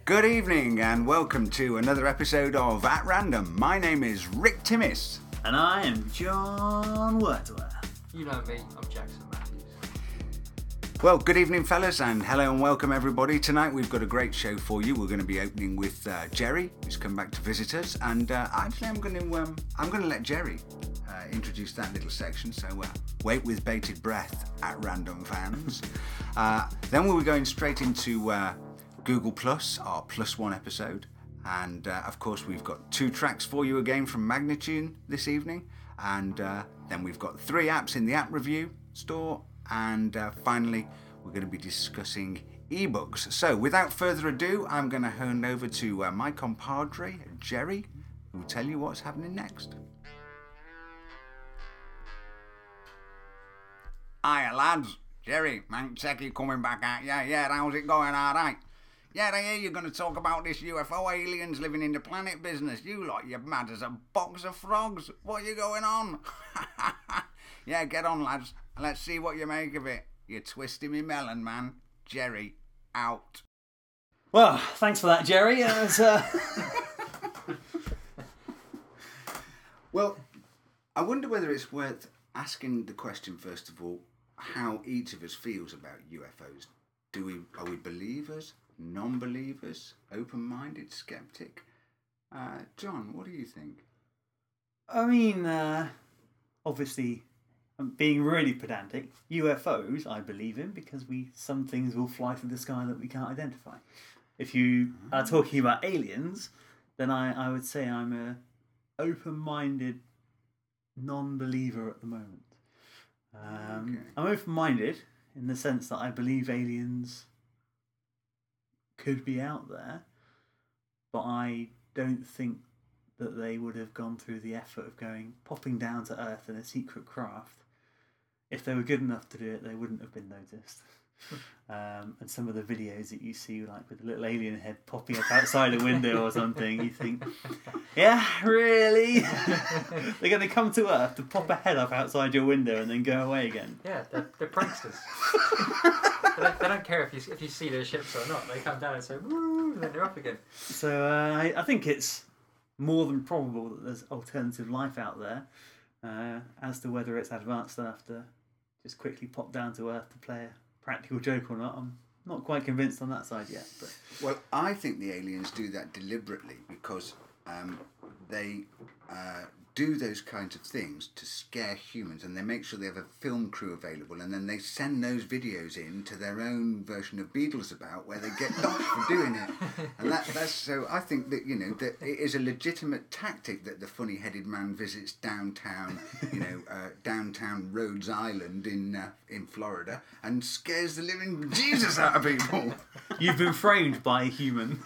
Good evening and welcome to another episode of At Random. My name is Rick Timmis. And I am John Wordsworth. You know me, I'm Jackson Matthews. Well, good evening, fellas, and hello and welcome everybody. Tonight we've got a great show for you. We're going to be opening with Jerry, who's come back to visit us, and actually I'm going to let Jerry introduce that little section. So wait with bated breath, At Random fans. Then we'll be going straight into Google Plus, our Plus One episode. And of course, we've got 2 tracks for you again from Magnatune this evening. And then we've got 3 apps in the app review store. And finally, we're going to be discussing ebooks. So without further ado, I'm going to hand over to my compadre, Jerry, who will tell you what's happening next. Hiya, lads. Jerry, Mancheki coming back at ya. Yeah, how's it going? All right. Yeah, I hear you're going to talk about this UFO aliens living in the planet business. You lot, you're mad as a box of frogs. What are you going on? Yeah, get on, lads. Let's see what you make of it. You're twisting me melon, man. Jerry, out. Well, thanks for that, Jerry. Well, I wonder whether it's worth asking the question, first of all, how each of us feels about UFOs. Are we believers? Non-believers, open-minded, skeptic? John, what do you think? I mean, obviously, I'm being really pedantic. UFOs, I believe in because some things will fly through the sky that we can't identify. If you are talking about aliens, then I would say I'm a open-minded non-believer at the moment. Okay. I'm open-minded in the sense that I believe aliens could be out there, but I don't think that they would have gone through the effort of popping down to Earth in a secret craft. If they were good enough to do it, they wouldn't have been noticed. And some of the videos that you see, like with a little alien head popping up outside a window or something, you think, yeah, really? They're going to come to Earth to pop a head up outside your window and then go away again? Yeah, they're pranksters. they don't care if you see their ships or not. They come down and say, woo, and then they're up again. So I think it's more than probable that there's alternative life out there. As to whether it's advanced enough to just quickly pop down to Earth to play a practical joke or not, I'm not quite convinced on that side yet. But Well, I think the aliens do that deliberately because they do those kinds of things to scare humans, and they make sure they have a film crew available, and then they send those videos in to their own version of Beatles About, where they get docked for doing it. And that's so. I think that that it is a legitimate tactic that the funny-headed man visits downtown, downtown Rhodes Island in Florida, and scares the living Jesus out of people. you've been framed by a human.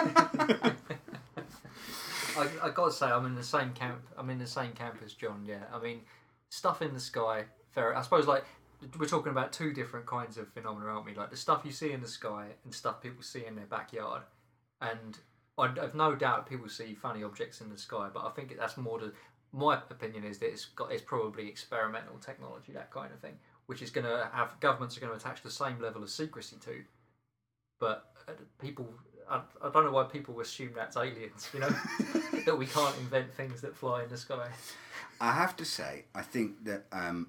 I got to say, I'm in the same camp. I'm in the same camp as John. Yeah, I mean, stuff in the sky. I suppose like we're talking about 2 different kinds of phenomena, aren't we? Like the stuff you see in the sky and stuff people see in their backyard. And I have no doubt people see funny objects in the sky, but I think that's more my opinion is that it's probably experimental technology, that kind of thing, which is going to have governments are going to attach the same level of secrecy to, but people. I don't know why people assume that's aliens, that we can't invent things that fly in the sky. I have to say, I think that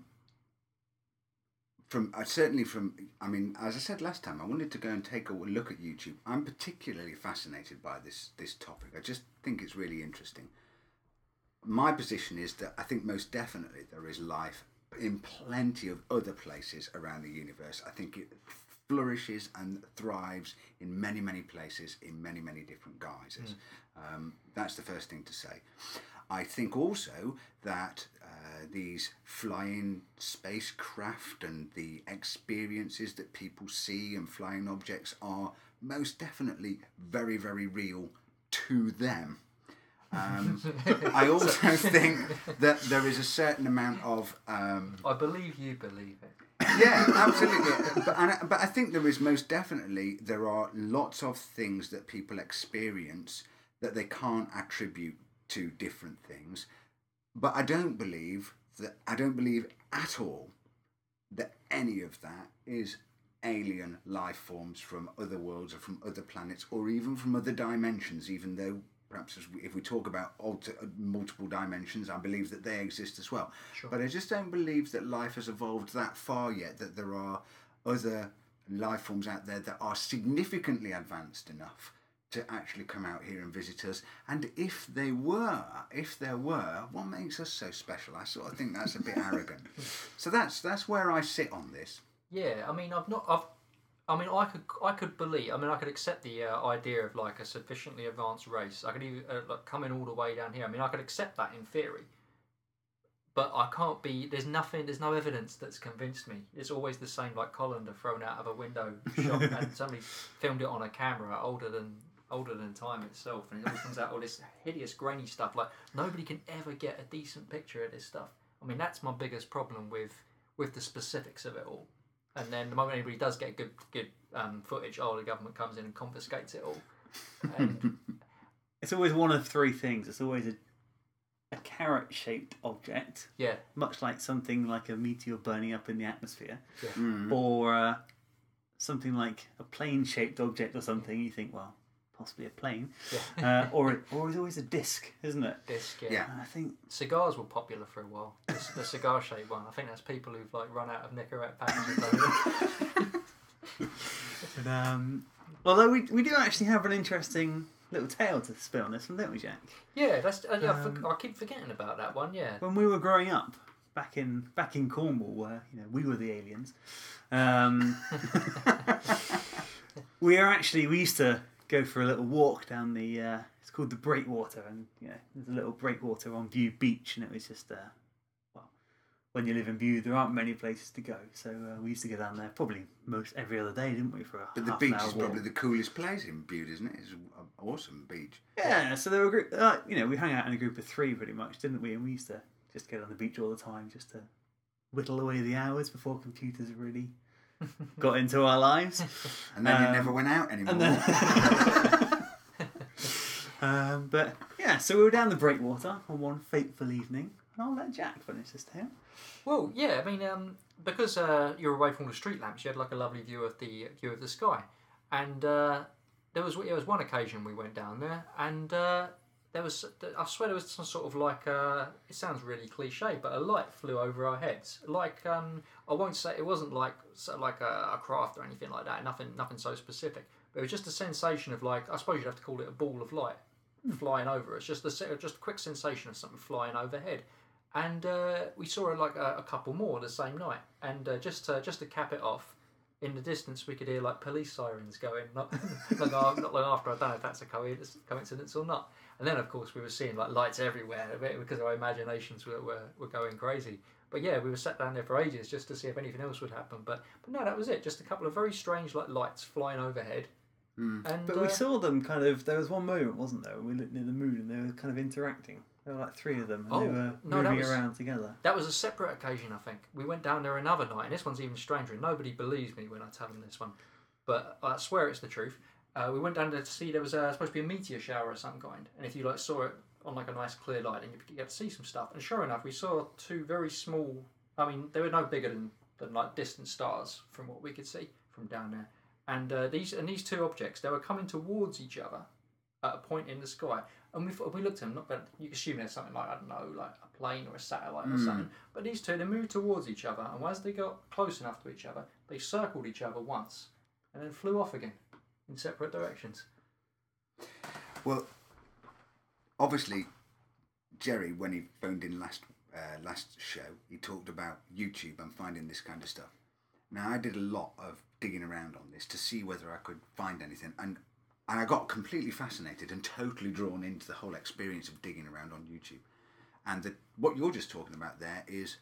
as I said last time, I wanted to go and take a look at YouTube. I'm particularly fascinated by this topic. I just think it's really interesting. My position is that I think most definitely there is life in plenty of other places around the universe. I think it flourishes and thrives in many, many places in many, many different guises. That's the first thing to say. I think also that these flying spacecraft and the experiences that people see and flying objects are most definitely very, very real to them. I also think that there is a certain amount of... I believe you believe it. Yeah, absolutely. But I think there are lots of things that people experience that they can't attribute to different things. But I don't believe at all that any of that is alien life forms from other worlds or from other planets or even from other dimensions, even though perhaps if we talk about multiple dimensions, I believe that they exist as well. Sure. But I just don't believe that life has evolved that far yet, that there are other life forms out there that are significantly advanced enough to actually come out here and visit us. And if there were, what makes us so special? I sort of think that's a bit arrogant. So that's where I sit on this. Yeah, I mean, I could believe. I mean, I could accept the idea of like a sufficiently advanced race. I could even like coming all the way down here. I mean, I could accept that in theory. But I can't be. There's no evidence that's convinced me. It's always the same, like colander thrown out of a window shot, and somebody filmed it on a camera older than time itself, and it all comes out all this hideous, grainy stuff. Like nobody can ever get a decent picture of this stuff. I mean, that's my biggest problem with the specifics of it all. And then the moment anybody does get good footage, the government comes in and confiscates it all. And it's always one of three things. It's always a carrot-shaped object, yeah, much like something like a meteor burning up in the atmosphere, yeah. or something like a plane-shaped object or something. You think, well, possibly a plane, Yeah. or it's always a disc, isn't it? Disc, yeah. Yeah. And I think Cigars were popular for a while. The cigar-shaped one. I think that's people who've like run out of Nicorette packages. although we do actually have an interesting little tale to spin on this one, don't we, Jack? Yeah, that's. I keep forgetting about that one. Yeah. When we were growing up back in Cornwall, where we were the aliens, we used to go for a little walk down the. It's called the Breakwater, and there's a little breakwater on View Beach, and it was just when you live in View, there aren't many places to go, so we used to go down there probably most every other day, didn't we? For a But the half beach an hour is walk. probably the coolest place in Bude, isn't it? It's an awesome beach. Yeah, so there were we hung out in a group of three pretty much, didn't we? And we used to just get on the beach all the time, just to whittle away the hours before computers really got into our lives. And then you never went out anymore. But yeah, so we were down the Breakwater on one fateful evening, and I'll let Jack finish this tale. Well, yeah. I mean, because you're away from all the street lamps, you had like a lovely view of the sky, and there was one occasion we went down there, and there was, I swear there was some sort of like it sounds really cliche, but a light flew over our heads. Like I won't say it wasn't like a craft or anything like that. Nothing so specific. But it was just a sensation of like, I suppose you'd have to call it a ball of light flying over us. Just a quick sensation of something flying overhead. And we saw like a couple more the same night. And just to cap it off, in the distance we could hear like police sirens going, not long after. I don't know if that's a coincidence or not. And then of course we were seeing like lights everywhere because our imaginations were going crazy. But yeah, we were sat down there for ages just to see if anything else would happen. But no, that was it. Just a couple of very strange like lights flying overhead. And, But we saw them kind of. There was one moment, wasn't there? We looked near the moon and they were kind of interacting. There were like three of them, and they were moving around together. That was a separate occasion, I think. We went down there another night, and this one's even stranger. And nobody believes me when I tell them this one, but I swear it's the truth. We went down there to see there was supposed to be a meteor shower of some kind, and if you like saw it on like a nice clear light, then you get to see some stuff. And sure enough, we saw two very small. I mean, they were no bigger than like distant stars from what we could see from down there. And these two objects, they were coming towards each other at a point in the sky. And we looked at them, you assume there's something like, I don't know, like a plane or a satellite or something. But these two, they moved towards each other. And as they got close enough to each other, they circled each other once and then flew off again in separate directions. Well, obviously, Jerry, when he phoned in last show, he talked about YouTube and finding this kind of stuff. Now, I did a lot of digging around on this to see whether I could find anything, and I got completely fascinated and totally drawn into the whole experience of digging around on YouTube. And what you're just talking about there is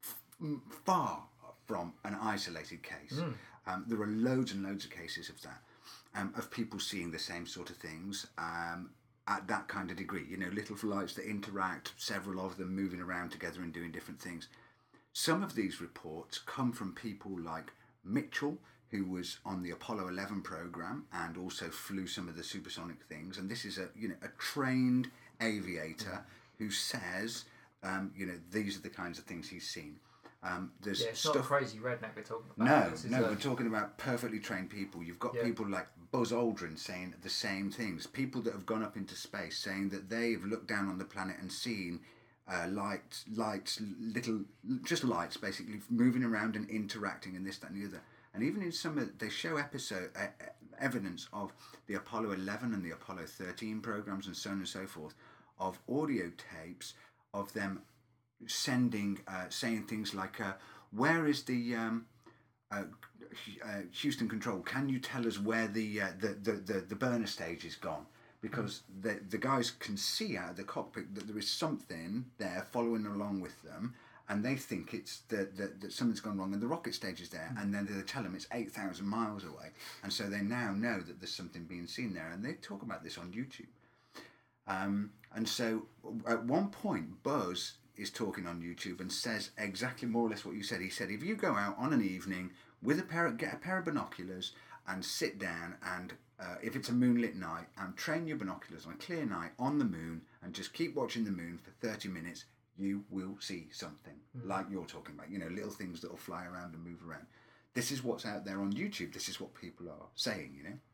far from an isolated case. There are loads and loads of cases of that, of people seeing the same sort of things at that kind of degree. You know, little lights that interact, several of them moving around together and doing different things. Some of these reports come from people like Mitchell, who was on the Apollo 11 program and also flew some of the supersonic things. And this is a trained aviator who says, these are the kinds of things he's seen. There's Yeah, it's stuff. not a crazy redneck we're talking about. No, we're talking about perfectly trained people. You've got people like Buzz Aldrin saying the same things. People that have gone up into space saying that they've looked down on the planet and seen lights, little, just lights basically moving around and interacting and this, that and the other. And even in some, they show evidence of the Apollo 11 and the Apollo 13 programs and so on and so forth, of audio tapes of them sending, saying things like, where is the Houston Control? Can you tell us where the burner stage is gone? Because the guys can see out of the cockpit that there is something there following along with them, and they think it's that something's gone wrong, and the rocket stage is there, and then they tell them it's 8,000 miles away, and so they now know that there's something being seen there, and they talk about this on YouTube. And so at one point, Buzz is talking on YouTube and says exactly more or less what you said. He said, if you go out on an evening with get a pair of binoculars and sit down and if it's a moonlit night, and train your binoculars on a clear night on the moon and just keep watching the moon for 30 minutes, you will see something like you're talking about, little things that will fly around and move around. This is what's out there on YouTube. This is what people are saying,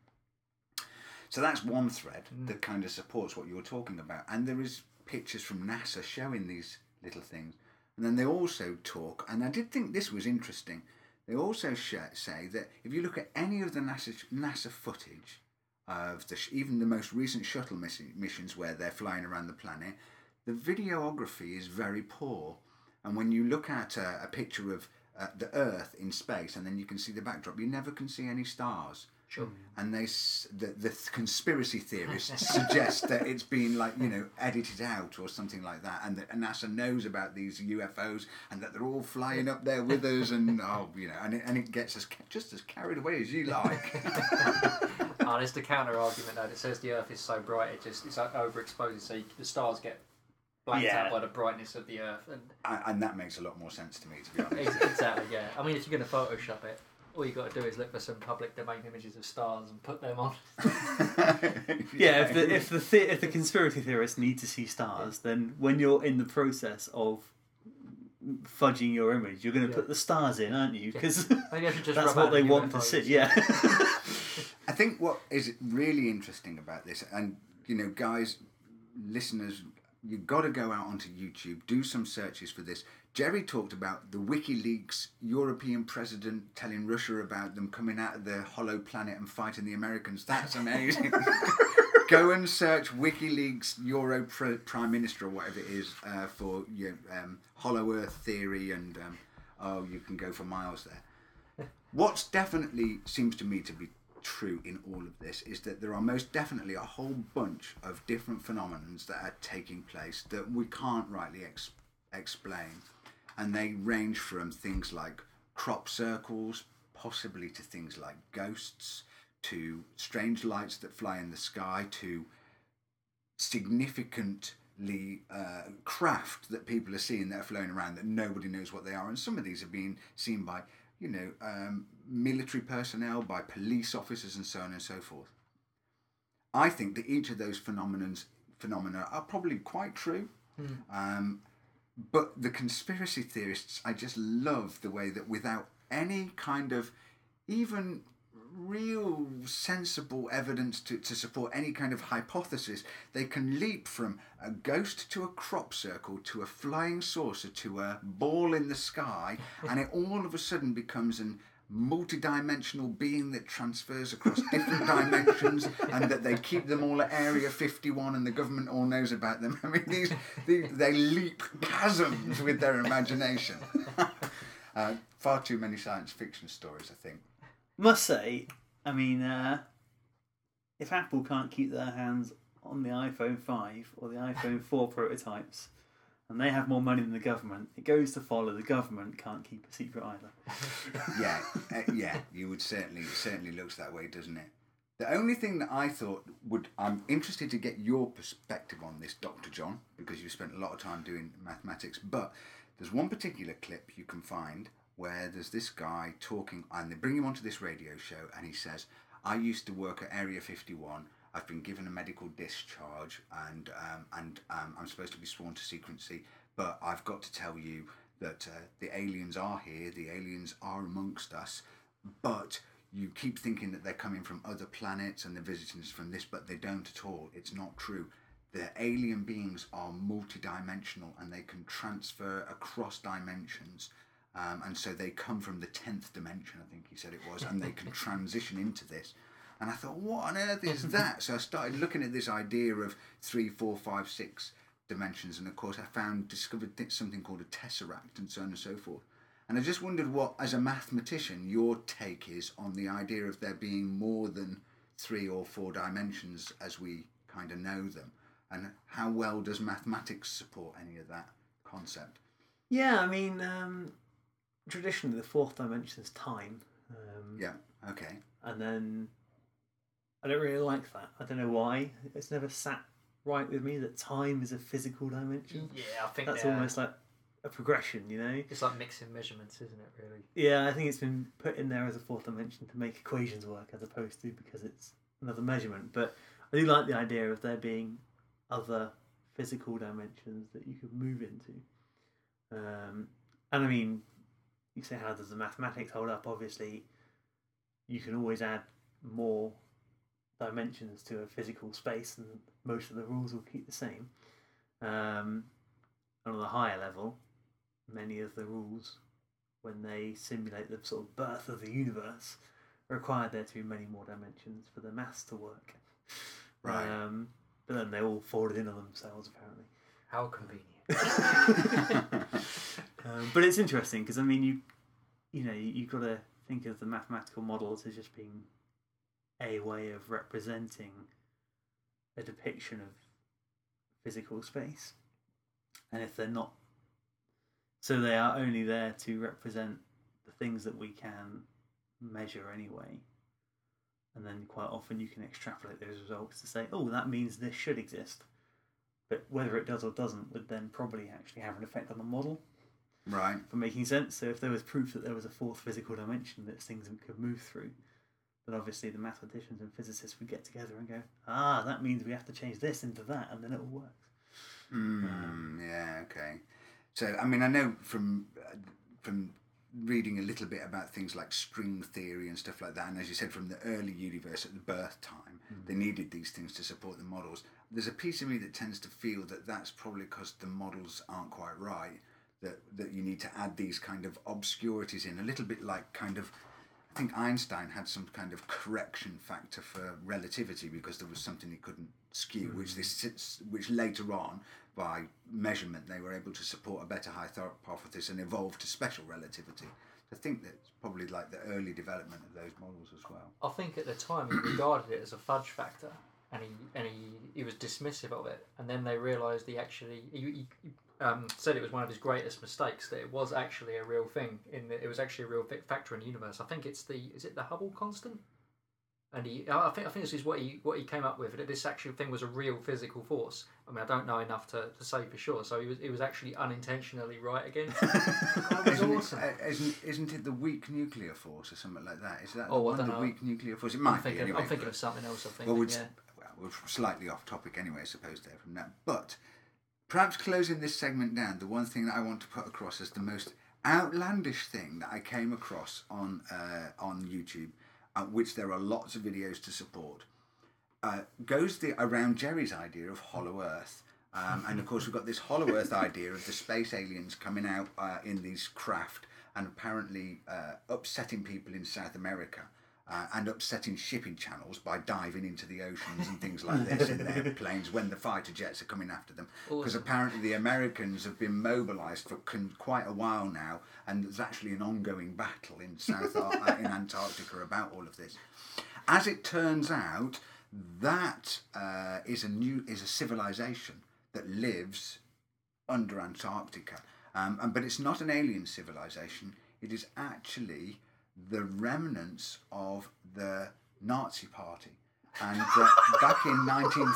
So that's one thread that kind of supports what you're talking about. And there is pictures from NASA showing these little things. And then they also talk, and I did think this was interesting, they also say that if you look at any of the NASA footage of even the most recent shuttle missions where they're flying around the planet, the videography is very poor. And when you look at a picture of the Earth in space, and then you can see the backdrop, you never can see any stars. Sure. And the conspiracy theorists suggest that it's been edited out or something like that, and that NASA knows about these UFOs and that they're all flying up there with us, and and it gets us just as carried away as you like. There's the counter argument that it says the Earth is so bright it's overexposed, so the stars get blanked out by the brightness of the Earth, and that makes a lot more sense to me, to be honest. Exactly, yeah. I mean, if you're going to Photoshop it, all you got to do is look for some public domain images of stars and put them on. Yeah, if the conspiracy theorists need to see stars, then when you're in the process of fudging your image, you're going to put the stars in, aren't you? Because that's what they want to see. Yeah. I think what is really interesting about this, and guys, listeners, you've got to go out onto YouTube, do some searches for this. Jerry talked about the WikiLeaks European president telling Russia about them coming out of the hollow planet and fighting the Americans. That's amazing. Go and search WikiLeaks Euro Prime Minister or whatever it is for hollow Earth theory, and you can go for miles there. What's definitely seems to me to be true in all of this is that there are most definitely a whole bunch of different phenomena that are taking place that we can't rightly explain. And they range from things like crop circles, possibly to things like ghosts, to strange lights that fly in the sky, to significantly craft that people are seeing that are floating around that nobody knows what they are. And some of these are being seen by, military personnel, by police officers and so on and so forth. I think that each of those phenomena are probably quite true. But the conspiracy theorists, I just love the way that without any kind of even real sensible evidence to support any kind of hypothesis, they can leap from a ghost to a crop circle to a flying saucer to a ball in the sky, and it all of a sudden becomes an multi-dimensional being that transfers across different dimensions, and that they keep them all at Area 51 and the government all knows about them. I mean, they leap chasms with their imagination. Far too many science fiction stories, I think. Must say, I mean, if Apple can't keep their hands on the iPhone 5 or the iPhone 4 prototypes, and they have more money than the government, it goes to follow the government can't keep a secret either. Yeah, you would certainly looks that way, doesn't it? The only thing that I thought I'm interested to get your perspective on this, Dr. John, because you spent a lot of time doing mathematics, but there's one particular clip you can find where there's this guy talking, and they bring him onto this radio show, and he says, I used to work at Area 51, I've been given a medical discharge, and I'm supposed to be sworn to secrecy, but I've got to tell you that the aliens are here, the aliens are amongst us, but you keep thinking that they're coming from other planets and they're visiting us from this, but they don't at all. It's not true. The alien beings are multidimensional and they can transfer across dimensions. And so they come from the 10th dimension, I think he said it was, and they can transition into this. And I thought, what on earth is that? So I started looking at this idea of 3, 4, 5, 6 dimensions, and of course I discovered something called a tesseract and so on and so forth. And I just wondered what, as a mathematician, your take is on the idea of there being more than 3 or 4 dimensions as we kind of know them, and how well does mathematics support any of that concept? Yeah, I mean, traditionally the 4th dimension is time. Yeah, okay. And then I don't really like that. I don't know why. It's never sat right with me that time is a physical dimension. Yeah, I think that's almost like a progression, you know? It's like mixing measurements, isn't it, really? Yeah, I think it's been put in there as a 4th dimension to make equations work as opposed to because it's another measurement. But I do like the idea of there being other physical dimensions that you could move into. And I mean, you say, how does the mathematics hold up? Obviously, you can always add more dimensions to a physical space and most of the rules will keep the same. And on a higher level, many of the rules, when they simulate the sort of birth of the universe, require there to be many more dimensions for the maths to work. Right. But then they all folded in on themselves, apparently. How convenient. But it's interesting because, I mean, you've got to think of the mathematical models as just being a way of representing a depiction of physical space. And if they're not, so they are only there to represent the things that we can measure anyway. And then quite often you can extrapolate those results to say, oh, that means this should exist. But whether it does or doesn't would then probably actually have an effect on the model. Right. For making sense. So if there was proof that there was a 4th physical dimension that things could move through, then obviously the mathematicians and physicists would get together and go, that means we have to change this into that, and then it will work. Yeah, okay. So, I mean, I know from reading a little bit about things like string theory and stuff like that, and as you said, from the early universe at the birth time, they needed these things to support the models. There's a piece of me that tends to feel that that's probably because the models aren't quite right, that you need to add these kind of obscurities in, a little bit like kind of, I think Einstein had some kind of correction factor for relativity because there was something he couldn't skew, which later on, by measurement, they were able to support a better hypothesis and evolved to special relativity. I think that's probably like the early development of those models as well. I think at the time he regarded it as a fudge factor, and he was dismissive of it. And then they realised he said it was one of his greatest mistakes, that it was actually a real thing. It was actually a real factor in the universe. I think it's the Hubble constant. And I think this is what he came up with, that this actual thing was a real physical force. I mean, I don't know enough to say for sure. So he was actually unintentionally right again. Awesome. Isn't it the weak nuclear force or something like that? Is that the weak nuclear force? It might be anyway. I'm thinking of something else. We're slightly off topic anyway, I suppose, there from that. But perhaps closing this segment down, the one thing that I want to put across as the most outlandish thing that I came across on YouTube, which there are lots of videos to support, goes around Jerry's idea of Hollow Earth. And of course we've got this Hollow Earth idea of the space aliens coming out in these craft and apparently upsetting people in South America and upsetting shipping channels by diving into the oceans and things like this in their planes when the fighter jets are coming after them. Because apparently the Americans have been mobilised for quite a while now, and there's actually an ongoing battle in in Antarctica about all of this. As it turns out, that is a civilization that lives under Antarctica, but it's not an alien civilization. It is actually the remnants of the Nazi Party. And back in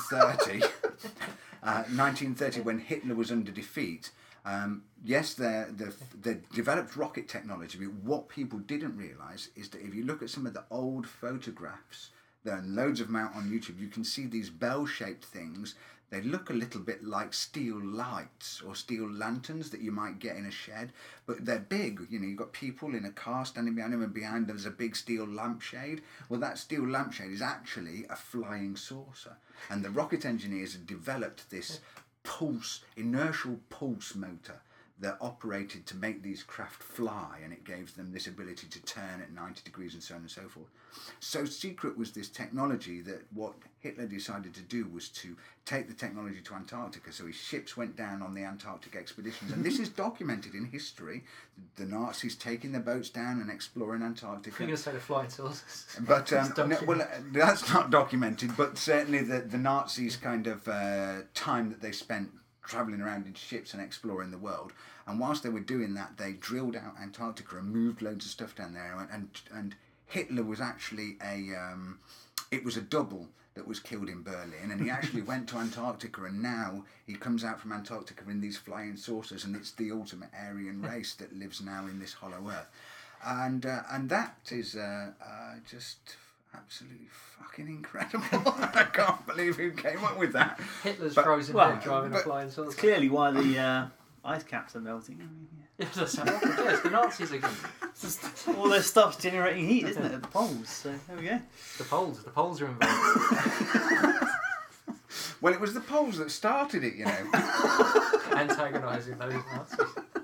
1930, when Hitler was under defeat, yes, they developed rocket technology, but what people didn't realise is that if you look at some of the old photographs There are loads of them out on YouTube. You can see these bell-shaped things. They look a little bit like steel lights or steel lanterns that you might get in a shed, but they're big. You know, you've got people in a car standing behind them, and behind them there's a big steel lampshade. Well, that steel lampshade is actually a flying saucer, and the rocket engineers have developed this inertial pulse motor that operated to make these craft fly, and it gave them this ability to turn at 90 degrees and so on and so forth. So secret was this technology that what Hitler decided to do was to take the technology to Antarctica. So his ships went down on the Antarctic expeditions, and this is documented in history. The Nazis taking their boats down and exploring Antarctica. You're going to say the flying saucers. But that's not documented, but certainly the Nazis kind of time that they spent travelling around in ships and exploring the world. And whilst they were doing that, they drilled out Antarctica and moved loads of stuff down there. And Hitler was actually it was a double that was killed in Berlin, and he actually went to Antarctica, and now he comes out from Antarctica in these flying saucers, and it's the ultimate Aryan race that lives now in this hollow earth. And that is just absolutely fucking incredible. I can't believe who came up with that. Hitler's frozen head driving a flying saucer. It's clearly why the ice caps are melting. I mean, Yeah, that's what happened. Yes, the Nazis again. all their stuff's generating heat, isn't it, at the poles? So there we go. The poles are involved. Well, it was the Poles that started it, you know. Antagonising those Nazis.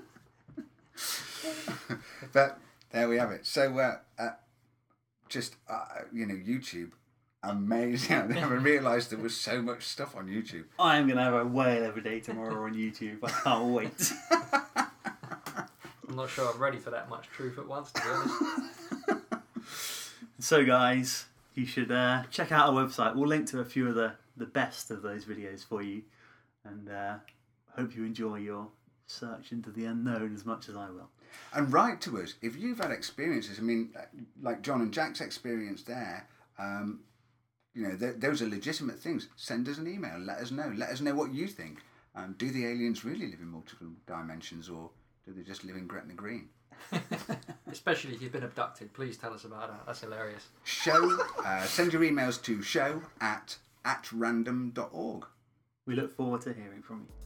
But there we have it. So, YouTube, amazing. I never realised there was so much stuff on YouTube. I am going to have a whale every day tomorrow on YouTube. I can't wait. I'm not sure I'm ready for that much truth at once, to be honest. So, guys, you should check out our website. We'll link to a few of the best of those videos for you. And hope you enjoy your search into the unknown as much as I will. And write to us if you've had experiences. I mean, like John and Jack's experience there. Those are legitimate things. Send us an email. Let us know. Let us know what you think. Do the aliens really live in multiple dimensions, or do they just live in Gretna Green? Especially if you've been abducted, please tell us about that. That's hilarious. Send your emails to show@random.org. We look forward to hearing from you.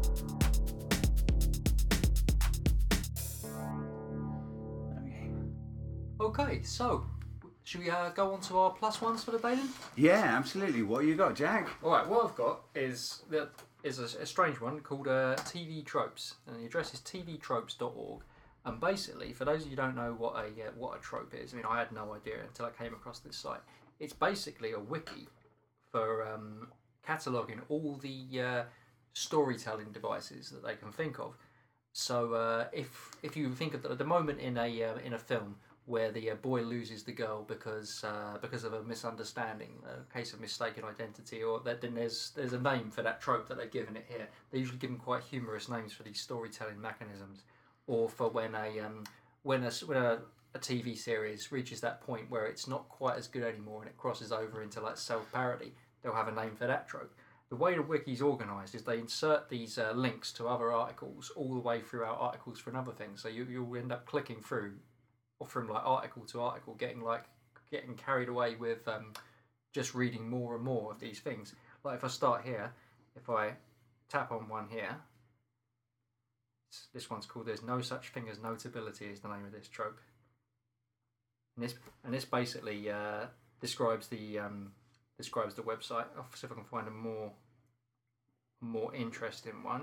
Okay, so should we go on to our plus ones for the day then? Yeah, absolutely. What you got, Jack? All right, what I've got is a strange one called TV Tropes, and the address is tvtropes.org. And basically, for those of you who don't know what a trope is, I mean, I had no idea until I came across this site. It's basically a wiki for cataloguing all the storytelling devices that they can think of. So if you think of the moment in a film where the boy loses the girl because of a misunderstanding, a case of mistaken identity, or then there's a name for that trope that they've given it here. They usually give them quite humorous names for these storytelling mechanisms, or for when a TV series reaches that point where it's not quite as good anymore and it crosses over into like self-parody, they'll have a name for that trope. The way the wiki's organised is they insert these links to other articles all the way throughout articles for another thing, so you'll end up clicking through or from like article to article, getting carried away with just reading more and more of these things. Like if I start here, if I tap on one here, this one's called "There's No Such Thing as Notability" is the name of this trope. And this basically describes the website. I'll see if I can find a more interesting one.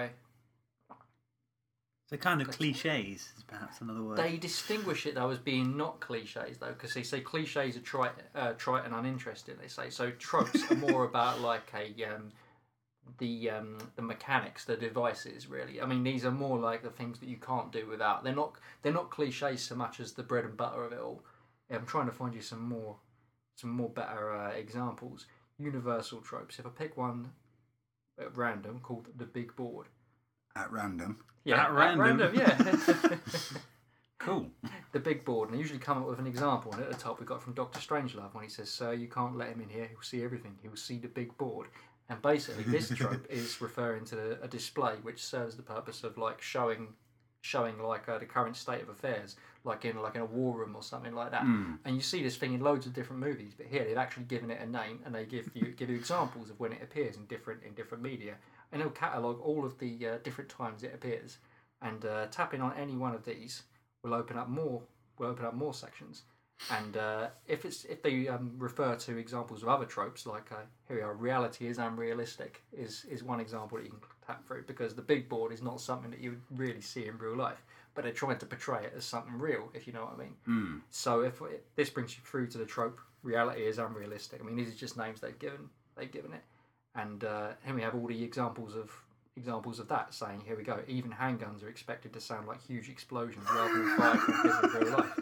So kind of cliches is perhaps another word. They distinguish it though as being not cliches though, because they say cliches are trite and uninteresting. They say so. Tropes are more about like the mechanics, the devices. Really, I mean these are more like the things that you can't do without. They're not cliches so much as the bread and butter of it all. I'm trying to find you some more better examples. Universal tropes. If I pick one at random called the big board. At random. Yeah, at random, yeah. Cool. The big board, and they usually come up with an example. And at the top, we got from Dr. Strangelove when he says, "Sir, you can't let him in here. He'll see everything. He'll see the big board." And basically, this trope is referring to a display which serves the purpose of like showing showing like the current state of affairs, like in a war room or something like that. And you see this thing in loads of different movies, but here they've actually given it a name, and they give you examples of when it appears in different media, and they'll catalogue all of the different times it appears, and tapping on any one of these will open up more sections. And if they refer to examples of other tropes, like here we are, reality is unrealistic is one example that you can tap through, because the big board is not something that you would really see in real life, but they're trying to portray it as something real, if you know what I mean. So if this brings you through to the trope, reality is unrealistic. I mean, these are just names they've given it, and here we have all the examples of that, saying, here we go, even handguns are expected to sound like huge explosions rather than fired from real life.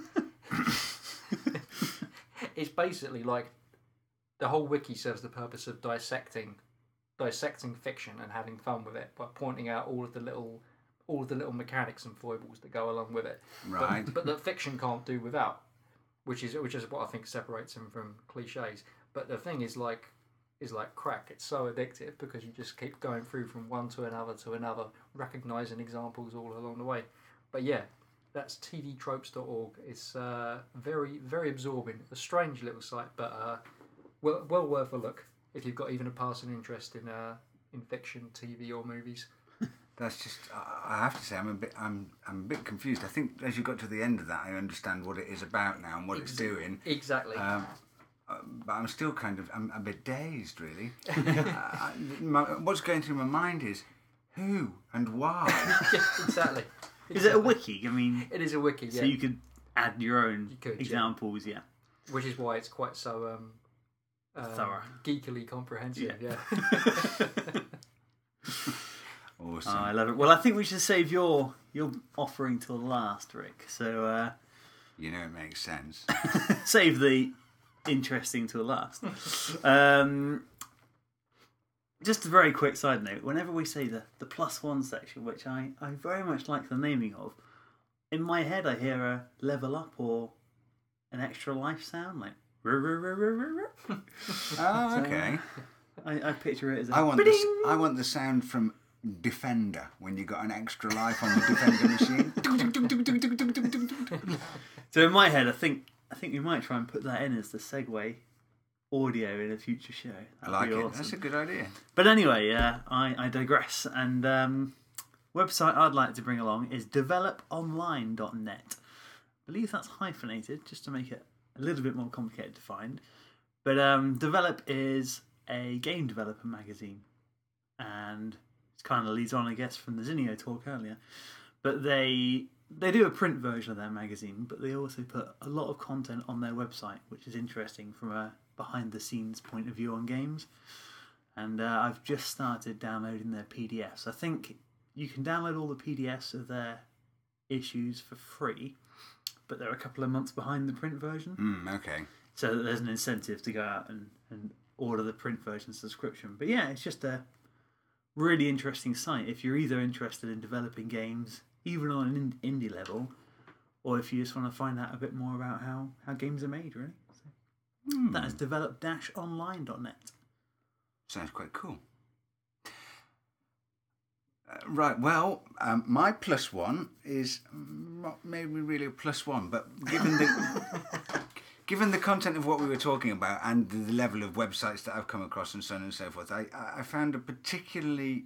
It's basically like the whole wiki serves the purpose of dissecting fiction and having fun with it by pointing out all of the little mechanics and foibles that go along with it. Right. But that fiction can't do without, which is what I think separates them from cliches. But the thing is like crack. It's so addictive because you just keep going through from one to another, recognizing examples all along the way. But yeah, that's tvtropes.org. It's very, very absorbing. A strange little site, but well worth a look if you've got even a passing interest in fiction, TV, or movies. That's just. I have to say, I'm a bit confused. I think as you got to the end of that, I understand what it is about now and what it's doing. Exactly. But I'm still I'm a bit dazed, really. What's going through my mind is who and why. Yeah, exactly. Is it a wiki? I mean, it is a wiki. Yeah. So you could add your own examples, yeah. Which is why it's quite so thorough, geekily comprehensive. Yeah. Awesome. I love it. Well, I think we should save your offering till last, Rick. So you know it makes sense. Save the interesting till last. Just a very quick side note, whenever we say the +1 section, which I very much like the naming of, in my head I hear a level up or an extra life sound, like Oh, okay. I picture it as I want the sound from Defender when you got an extra life on the Defender machine. So in my head I think we might try and put that in as the segue audio in a future show. I like it. Awesome. That's a good idea. But anyway, I digress. And website I'd like to bring along is developonline.net. I believe that's hyphenated just to make it a little bit more complicated to find. But Develop is a game developer magazine, and it kind of leads on, I guess, from the Zinio talk earlier. But they do a print version of their magazine, but they also put a lot of content on their website, which is interesting from a behind-the-scenes point of view on games. And I've just started downloading their PDFs. I think you can download all the PDFs of their issues for free, but they're a couple of months behind the print version. Okay. So there's an incentive to go out and order the print version subscription. But yeah, it's just a really interesting site if you're either interested in developing games, even on an indie level, or if you just want to find out a bit more about how games are made, really. So that is develop-online.net. Sounds quite cool. Right, well, my +1 is not maybe really a +1, but given the content of what we were talking about and the level of websites that I've come across and so on and so forth, I found a particularly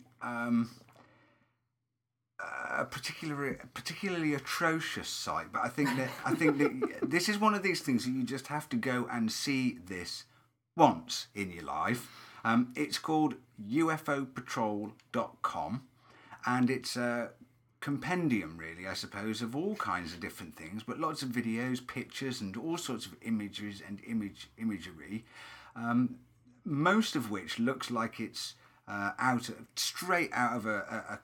atrocious site. But I think that this is one of these things that you just have to go and see this once in your life. It's called ufopatrol.com, and it's a compendium, really, I suppose, of all kinds of different things, but lots of videos, pictures, and all sorts of images and imagery, most of which looks like it's straight out of a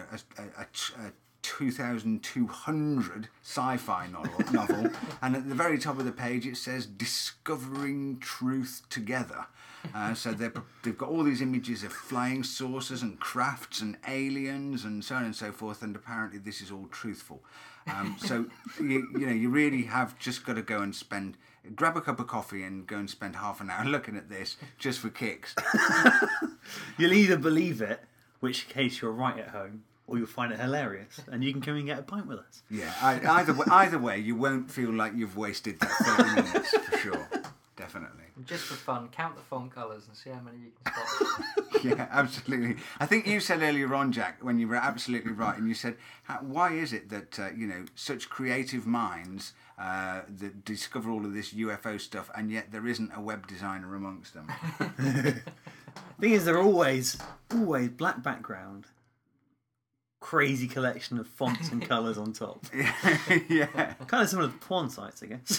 2200 sci-fi novel, and at the very top of the page it says "Discovering Truth Together." So they've got all these images of flying saucers and crafts and aliens and so on and so forth, and apparently this is all truthful. So you really have just got to go and grab a cup of coffee and go and spend half an hour looking at this just for kicks. You'll either believe it, which case you're right at home, or you'll find it hilarious, and you can come and get a pint with us. Yeah, either way, you won't feel like you've wasted that 30 minutes for sure. Definitely. Just for fun, count the font colours and see how many you can spot. Yeah, absolutely. I think you said earlier on, Jack, when you were absolutely right, and you said, why is it that such creative minds that discover all of this UFO stuff, and yet there isn't a web designer amongst them? Thing is, they're always black background, crazy collection of fonts and colours on top. Yeah. Kind of similar to porn sites, I guess.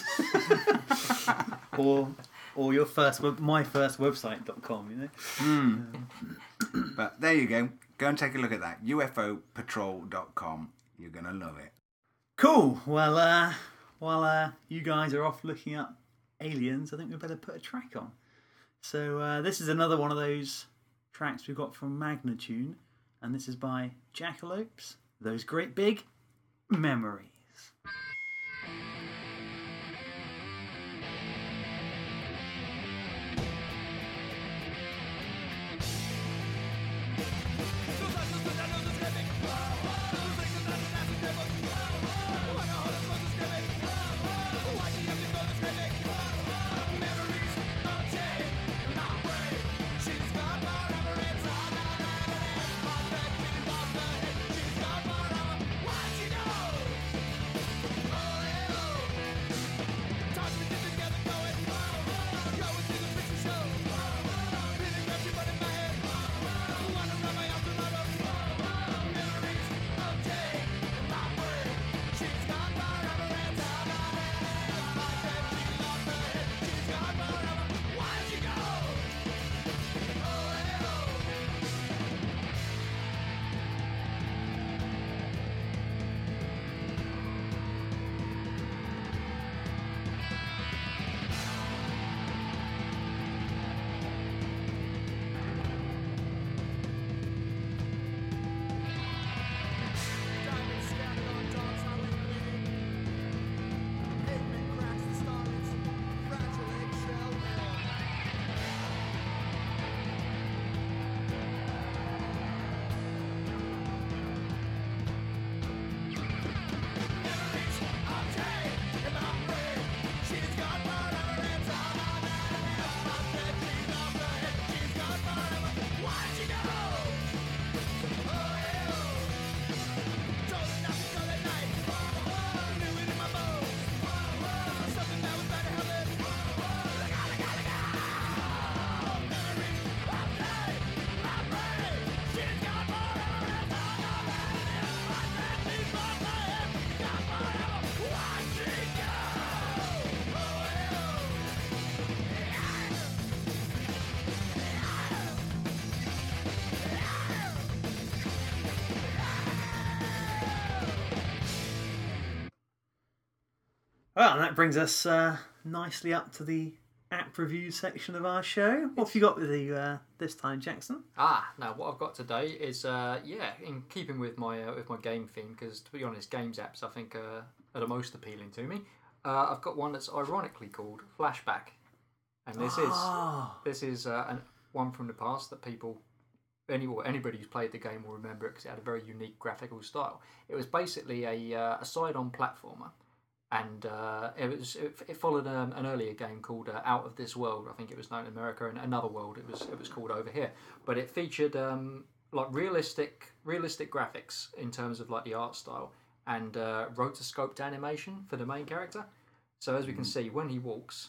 or myfirstwebsite.com, But there you go. Go and take a look at that. UFOpatrol.com. You're going to love it. Cool. Well, while you guys are off looking up aliens, I think we better put a track on. So this is another one of those tracks we've got from Magnatune, and this is by Jackalopes, Those Great Big Memories. Well, and that brings us nicely up to the app review section of our show. What have you got with you this time, Jackson? Now what I've got today is in keeping with my game theme, because to be honest, games apps I think are the most appealing to me. I've got one that's ironically called Flashback, and this is one from the past that anybody who's played the game will remember it because it had a very unique graphical style. It was basically a side-on platformer. And it followed an earlier game called Out of This World. I think it was known in America, and Another World it was called over here. But it featured like realistic graphics in terms of like the art style, and rotoscoped animation for the main character. So as we can see, when he walks,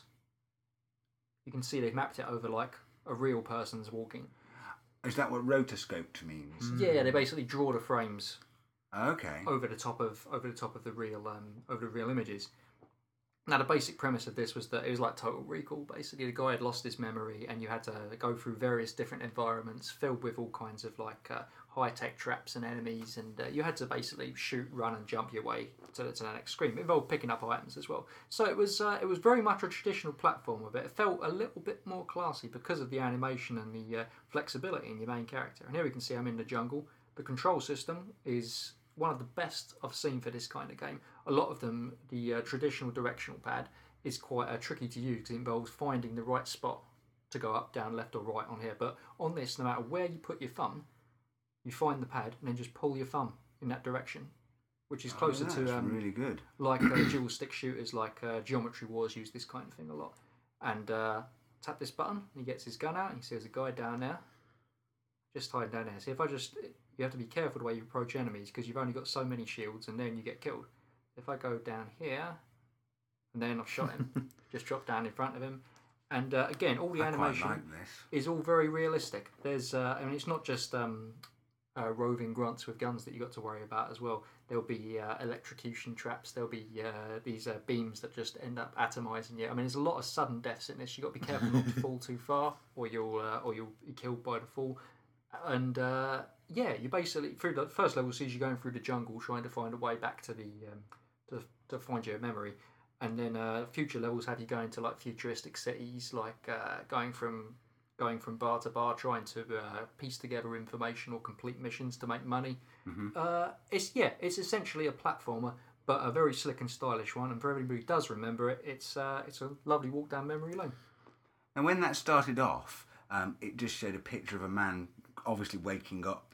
you can see they've mapped it over like a real person's walking. Is that what rotoscoped means? Yeah, they basically draw the frames. Okay. Over the top of the real images. Now the basic premise of this was that it was like Total Recall. Basically, the guy had lost his memory, and you had to go through various different environments filled with all kinds of like high-tech traps and enemies, and you had to basically shoot, run, and jump your way to the next screen. It involved picking up items as well. So it was very much a traditional platformer, but it felt a little bit more classy because of the animation and the flexibility in your main character. And here we can see I'm in the jungle. The control system is one of the best I've seen for this kind of game. A lot of them, the traditional directional pad is quite tricky to use because it involves finding the right spot to go up, down, left or right on here. But on this, no matter where you put your thumb, you find the pad, and then just pull your thumb in that direction, which is closer that's to really good. like dual stick shooters, like Geometry Wars use this kind of thing a lot. And tap this button, and he gets his gun out, and you see there's a guy down there, just hiding down there. See, if I just, you have to be careful the way you approach enemies because you've only got so many shields, and then you get killed. If I go down here, and then I've shot him, just drop down in front of him, and again, all the animation quite like this. is all very realistic. There's, I mean, it's not just roving grunts with guns that you got to worry about as well. There'll be electrocution traps. There'll be these beams that just end up atomizing you. I mean, there's a lot of sudden deaths in this. You got to be careful not to fall too far, or you'll be killed by the fall. And yeah, you basically through the first level sees you going through the jungle trying to find a way back to the to find your memory, and then future levels have you going to like futuristic cities, like going from bar to bar trying to piece together information or complete missions to make money. It's essentially a platformer, but a very slick and stylish one, and for everybody who does remember it, it's a lovely walk down memory lane. And when that started off, it just showed a picture of a man obviously waking up,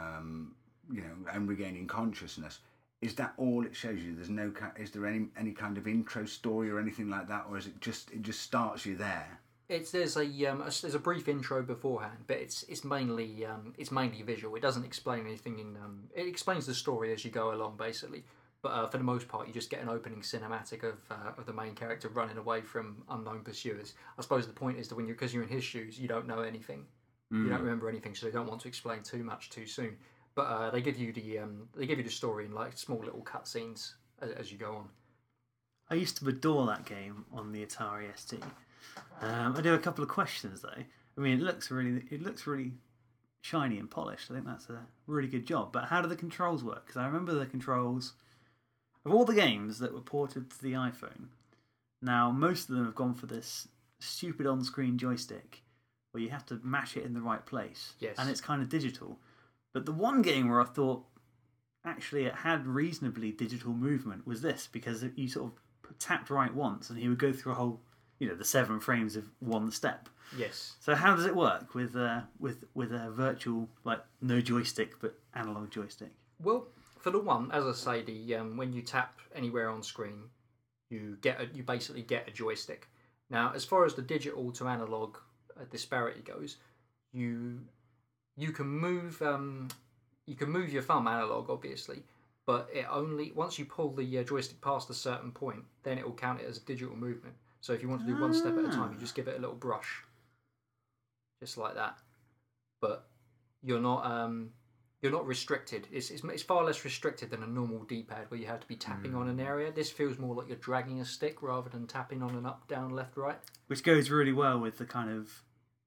and regaining consciousness. Is that all it shows you? There's no. Is there any kind of intro story or anything like that, or is it just starts you there? There's a brief intro beforehand, but it's mainly visual. It doesn't explain anything it explains the story as you go along, basically. But for the most part, you just get an opening cinematic of the main character running away from unknown pursuers. I suppose the point is that because you're in his shoes, you don't know anything. You don't remember anything, so they don't want to explain too much too soon. But they give you the story in like small little cutscenes as you go on. I used to adore that game on the Atari ST. I do have a couple of questions though. I mean, it looks really shiny and polished. I think that's a really good job. But how do the controls work? Because I remember the controls of all the games that were ported to the iPhone. Now, most of them have gone for this stupid on-screen joystick where you have to mash it in the right place. Yes. And it's kind of digital. But the one game where I thought actually it had reasonably digital movement was this, because you sort of tapped right once and he would go through a whole, the 7 frames of one step. Yes. So how does it work with a virtual, like no joystick but analog joystick? Well, for the one, as I say, the when you tap anywhere on screen, you basically get a joystick. Now, as far as the digital to analog disparity goes, you can move your thumb analog, obviously, but it only once you pull the joystick past a certain point, then it will count it as a digital movement. So if you want to do one step at a time, you just give it a little brush, just like that. But you're not restricted. It's far less restricted than a normal D-pad where you have to be tapping on an area. This feels more like you're dragging a stick rather than tapping on an up, down, left, right. Which goes really well with the kind of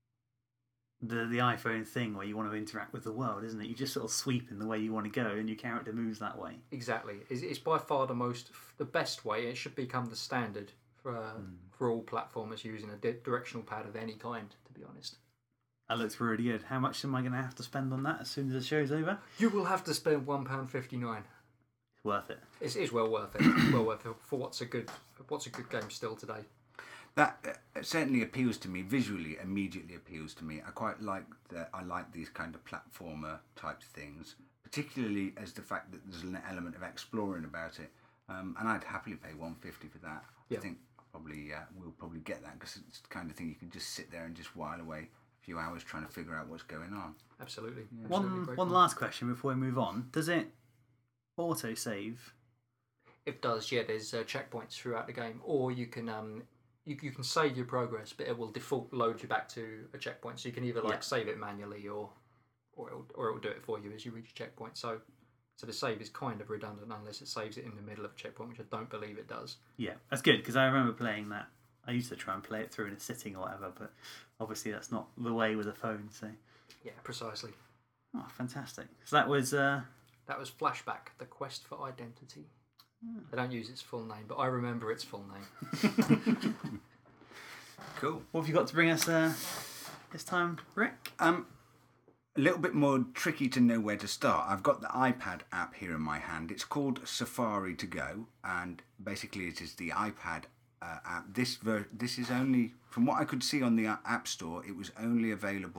the iPhone thing where you want to interact with the world, isn't it? You just sort of sweep in the way you want to go and your character moves that way. Exactly. It's by far the best way. It should become the standard for all platformers using a directional pad of any kind, to be honest. That looks really good. How much am I going to have to spend on that as soon as the show's over? You will have to spend £1.59. It's worth it. It's well worth it. Well worth it for what's a good game still today. That certainly appeals to me visually. Immediately appeals to me. I quite like that. I like these kind of platformer type things, particularly as the fact that there's an element of exploring about it. And I'd happily pay $150 for that. Yeah. I think we'll probably get that because it's the kind of thing you can just sit there and just while away a few hours trying to figure out what's going on. Absolutely. Yeah. One last question before we move on. Does it auto save? It does. Yeah. There's checkpoints throughout the game, or you can you can save your progress, but it will default load you back to a checkpoint. So you can either save it manually or it'll do it for you as you reach a checkpoint. So the save is kind of redundant unless it saves it in the middle of a checkpoint, which I don't believe it does. Yeah, that's good because I remember playing that. I used to try and play it through in a sitting or whatever, but obviously that's not the way with a phone. So yeah, precisely. Oh, fantastic! So that was Flashback: The Quest for Identity. They don't use its full name, but I remember its full name. Cool. What have you got to bring us this time, Rick? A little bit more tricky to know where to start. I've got the iPad app here in my hand. It's called Safari to Go, and basically it is the iPad app. This is only, from what I could see on the App Store, it was only available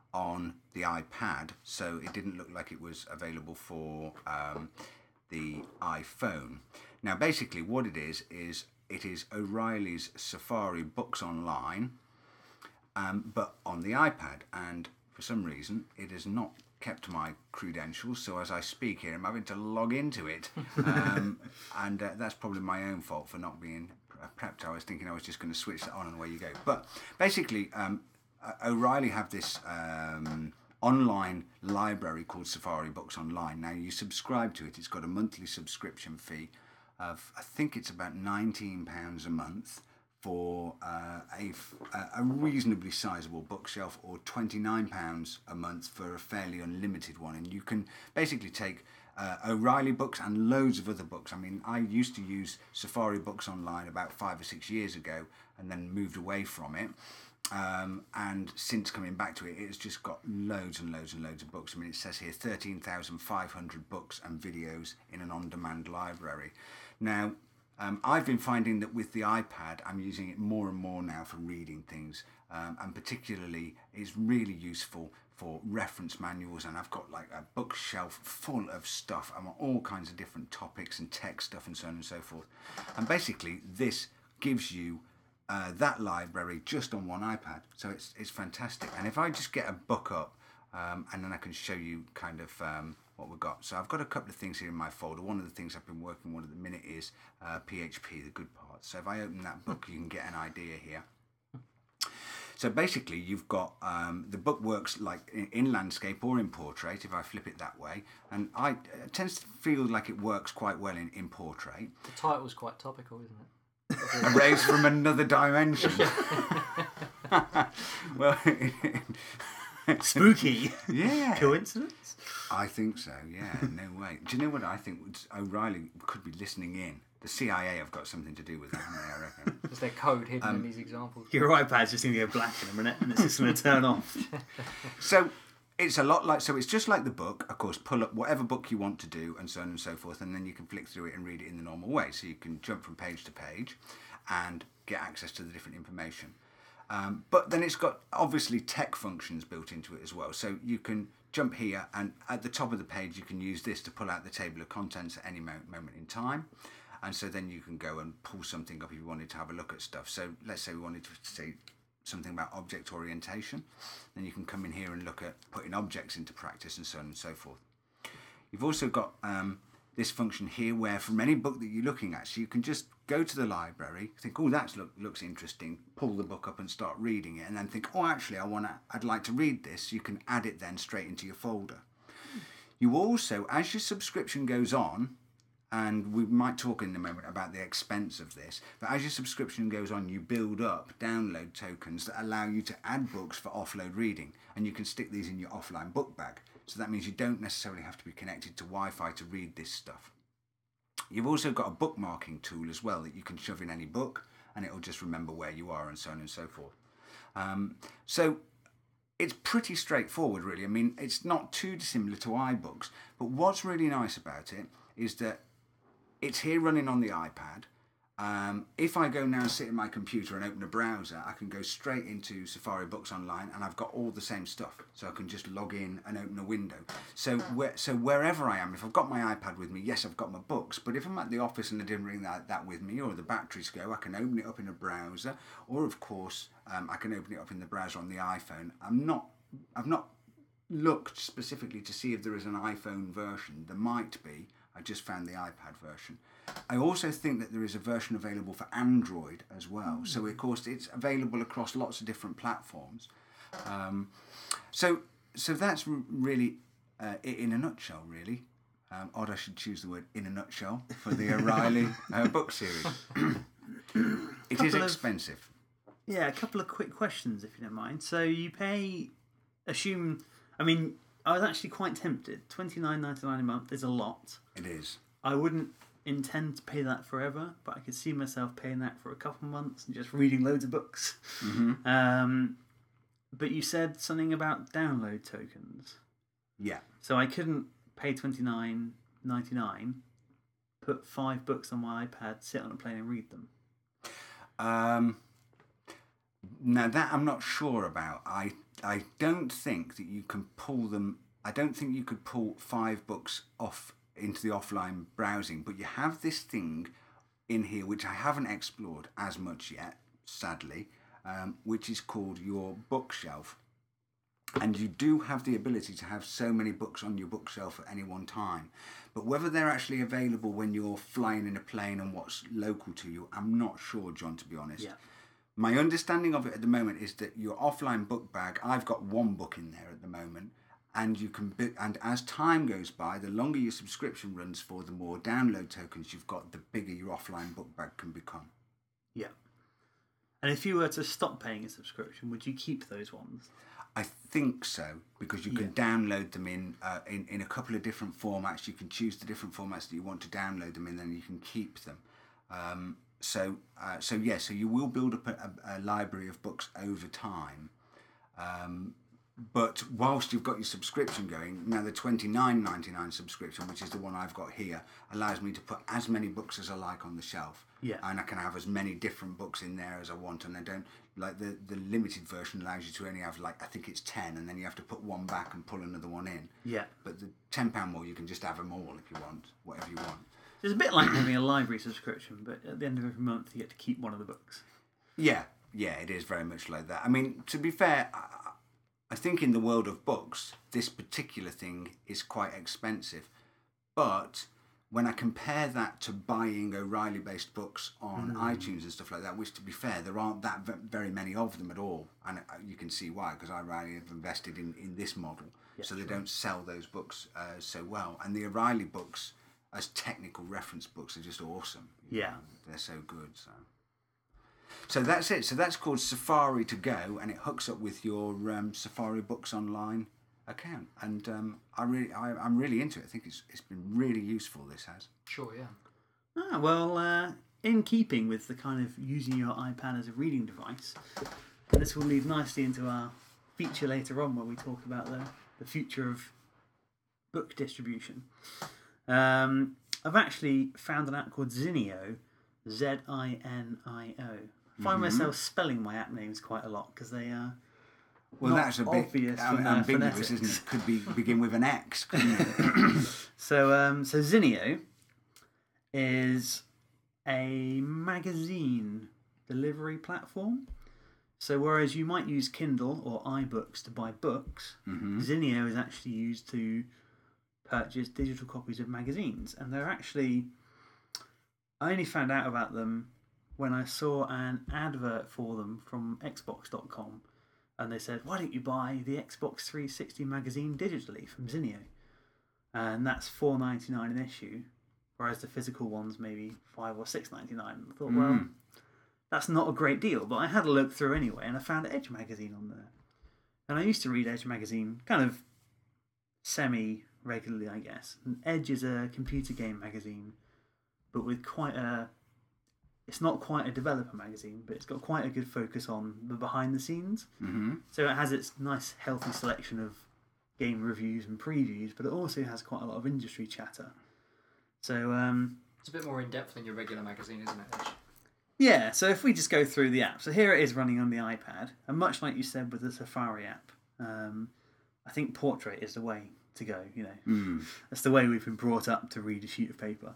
on the iPad, so it didn't look like it was available for the iPhone. Now, basically, what it is it is O'Reilly's Safari Books Online, but on the iPad, and for some reason it has not kept my credentials, so as I speak here I'm having to log into it, and that's probably my own fault for not being prepped. I was thinking I was just going to switch that on and away you go. But basically, O'Reilly have this online library called Safari Books Online. Now, you subscribe to it. It's got a monthly subscription fee of, I think it's about £19 a month for a reasonably sizable bookshelf, or £29 a month for a fairly unlimited one. And you can basically take O'Reilly books and loads of other books. I mean, I used to use Safari Books Online about 5 or 6 years ago and then moved away from it. And since coming back to it, it's just got loads and loads and loads of books. I mean, it says here 13,500 books and videos in an on-demand library. Now, I've been finding that with the iPad, I'm using it more and more now for reading things, and particularly it's really useful for reference manuals, and I've got like a bookshelf full of stuff on all kinds of different topics and tech stuff and so on and so forth. And basically, this gives you that library just on one iPad, so it's fantastic. And if I just get a book up, and then I can show you kind of what we've got. So I've got a couple of things here in my folder. One of the things I've been working on at the minute is PHP, the good part. So if I open that book, you can get an idea here. So basically, you've got the book works like in landscape or in portrait, if I flip it that way. And it tends to feel like it works quite well in portrait. The title's quite topical, isn't it? A raise from another dimension. Well, spooky. Yeah. Coincidence? I think so, yeah, no way. Do you know what I think? O'Reilly could be listening in. The CIA have got something to do with that, haven't they, I reckon? Is there code hidden in these examples? Your iPad's just going to go black in a minute and it's just going to turn off. So it's a lot like, so it's just like the book, of course, pull up whatever book you want to do and so on and so forth, and then you can flick through it and read it in the normal way. So you can jump from page to page and get access to the different information. But then it's got obviously tech functions built into it as well. So you can jump here, and at the top of the page you can use this to pull out the table of contents at any moment in time. And so then you can go and pull something up if you wanted to have a look at stuff. So let's say we wanted to say something about object orientation. Then you can come in here and look at putting objects into practice and so on and so forth. You've also got this function here where from any book that you're looking at, so you can just go to the library, think, oh, that looks interesting, pull the book up and start reading it, and then think, oh, actually, I'd like to read this. You can add it then straight into your folder. You also, as your subscription goes on, and we might talk in a moment about the expense of this, but as your subscription goes on, you build up download tokens that allow you to add books for offload reading, and you can stick these in your offline book bag. So that means you don't necessarily have to be connected to Wi-Fi to read this stuff. You've also got a bookmarking tool as well that you can shove in any book, and it'll just remember where you are and so on and so forth. So it's pretty straightforward, really. I mean, it's not too dissimilar to iBooks, but what's really nice about it is that it's here running on the iPad. If I go now and sit in my computer and open a browser, I can go straight into Safari Books Online, and I've got all the same stuff. So I can just log in and open a window. So wherever I am, if I've got my iPad with me, yes, I've got my books. But if I'm at the office and I didn't bring that with me, or the batteries go, I can open it up in a browser. Or of course, I can open it up in the browser on the iPhone. I've not looked specifically to see if there is an iPhone version. There might be. I just found the iPad version. I also think that there is a version available for Android as well. So, of course, it's available across lots of different platforms. So that's really it in a nutshell, really. Odd I should choose the word in a nutshell for the O'Reilly book series. It is expensive. Yeah, a couple of quick questions, if you don't mind. So you pay, I was actually quite tempted. $29.99 a month is a lot. It is. I wouldn't intend to pay that forever, but I could see myself paying that for a couple of months and just reading loads of books. Mm-hmm. But you said something about download tokens. Yeah. So I couldn't pay $29.99, put 5 books on my iPad, sit on a plane and read them. Now that I'm not sure about. I don't think that you can pull them. I don't think you could pull 5 books off into the offline browsing, but you have this thing in here which I haven't explored as much yet, sadly, which is called your bookshelf. And you do have the ability to have so many books on your bookshelf at any one time. But whether they're actually available when you're flying in a plane and what's local to you, I'm not sure, John, to be honest. Yeah. My understanding of it at the moment is that your offline book bag, I've got 1 book in there at the moment, and you can and as time goes by, the longer your subscription runs for, the more download tokens you've got, the bigger your offline book bag can become. Yeah. And if you were to stop paying a subscription, would you keep those ones? I think so, because you can download them in a couple of different formats. You can choose the different formats that you want to download them in, then you can keep them. So you will build up a library of books over time. But whilst you've got your subscription going, now the $29.99 subscription, which is the one I've got here, allows me to put as many books as I like on the shelf. Yeah. And I can have as many different books in there as I want, and I don't like the limited version allows you to only have I think it's 10, and then you have to put one back and pull another one in. Yeah. But the £10 more, you can just have them all if you want, whatever you want. It's a bit like having a library subscription, but at the end of every month you get to keep one of the books. Yeah, it is very much like that. I mean, to be fair, I think in the world of books, this particular thing is quite expensive. But when I compare that to buying O'Reilly-based books on iTunes and stuff like that, which, to be fair, there aren't that very many of them at all. And you can see why, because O'Reilly have invested in this model. Yeah, so they don't sell those books so well. And the O'Reilly books, as technical reference books, are just awesome. Yeah. They're so good, So that's it. So that's called Safari to Go, and it hooks up with your Safari Books Online account. And I'm really into it. I think it's been really useful. This has. Sure, yeah. Well, in keeping with the kind of using your iPad as a reading device, and this will lead nicely into our feature later on where we talk about the future of book distribution. I've actually found an app called Zinio, Zinio. I find myself spelling my app names quite a lot because they are that's a bit ambiguous, isn't it? Could begin with an X, couldn't it? So Zinio is a magazine delivery platform. So whereas you might use Kindle or iBooks to buy books, Zinio is actually used to purchase digital copies of magazines. And they're actually... I only found out about them when I saw an advert for them from Xbox.com, and they said, why don't you buy the Xbox 360 magazine digitally from Zinio? And that's $4.99 an issue, whereas the physical one's maybe $5 or $6.99. I thought, well, that's not a great deal, but I had a look through anyway, and I found Edge magazine on there. And I used to read Edge magazine kind of semi-regularly, I guess. And Edge is a computer game magazine, but with quite a... It's not quite a developer magazine, but it's got quite a good focus on the behind the scenes. So it has its nice, healthy selection of game reviews and previews, but it also has quite a lot of industry chatter. So it's a bit more in depth than your regular magazine, isn't it, Edge? Yeah. So if we just go through the app, so here it is running on the iPad, and much like you said with the Safari app, I think portrait is the way to go. You know, that's the way we've been brought up to read a sheet of paper.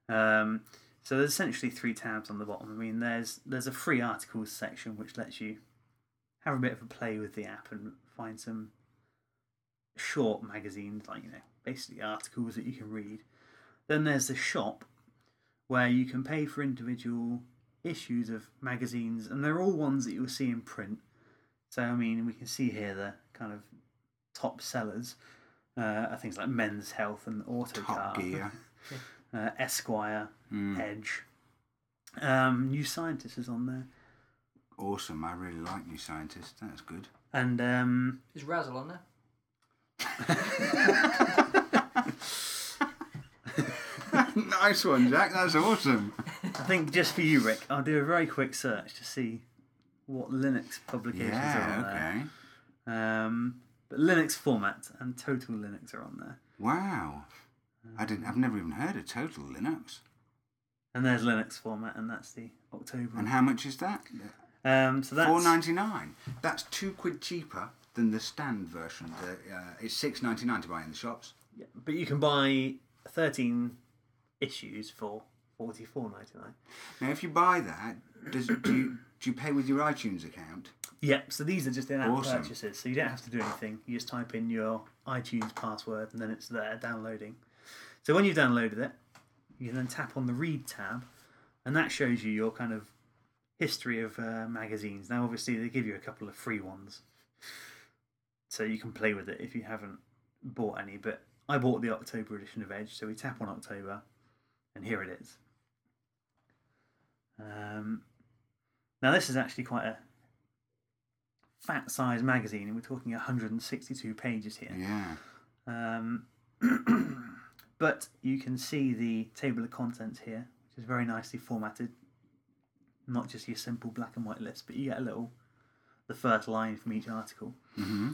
So there's essentially 3 tabs on the bottom. I mean, there's a free articles section which lets you have a bit of a play with the app and find some short magazines, like, you know, basically articles that you can read. Then there's the shop, where you can pay for individual issues of magazines, and they're all ones that you'll see in print. So, I mean, we can see here the kind of top sellers, things like Men's Health and Autocar. Top Gear. Esquire, Edge. New Scientist is on there. Awesome, I really like New Scientist. That's good. And is Razzle on there? Nice one, Jack. That's awesome. I think just for you, Rick, I'll do a very quick search to see what Linux publications are on there. But Linux Format and Total Linux are on there. Wow. I've never even heard of Total Linux. And there's Linux Format, and that's the October. And how much is that? So that's £4.99. That's £2 cheaper than the stand version. It's £6.99 to buy in the shops. Yeah, but you can buy 13 issues for $44.99. Now, if you buy that, do you pay with your iTunes account? Yep, so these are just in-app Awesome. purchases, so you don't have to do anything. You just type in your iTunes password and then it's there, downloading. So when you've downloaded it, you can then tap on the Read tab, and that shows you your kind of history of magazines. Now, obviously, they give you a couple of free ones, so you can play with it if you haven't bought any, but I bought the October edition of Edge, so we tap on October, and here it is. Now, this is actually quite a fat size magazine, and we're talking 162 pages here. Yeah. But you can see the table of contents here, which is very nicely formatted. Not just your simple black and white list, but you get the first line from each article. Mm-hmm.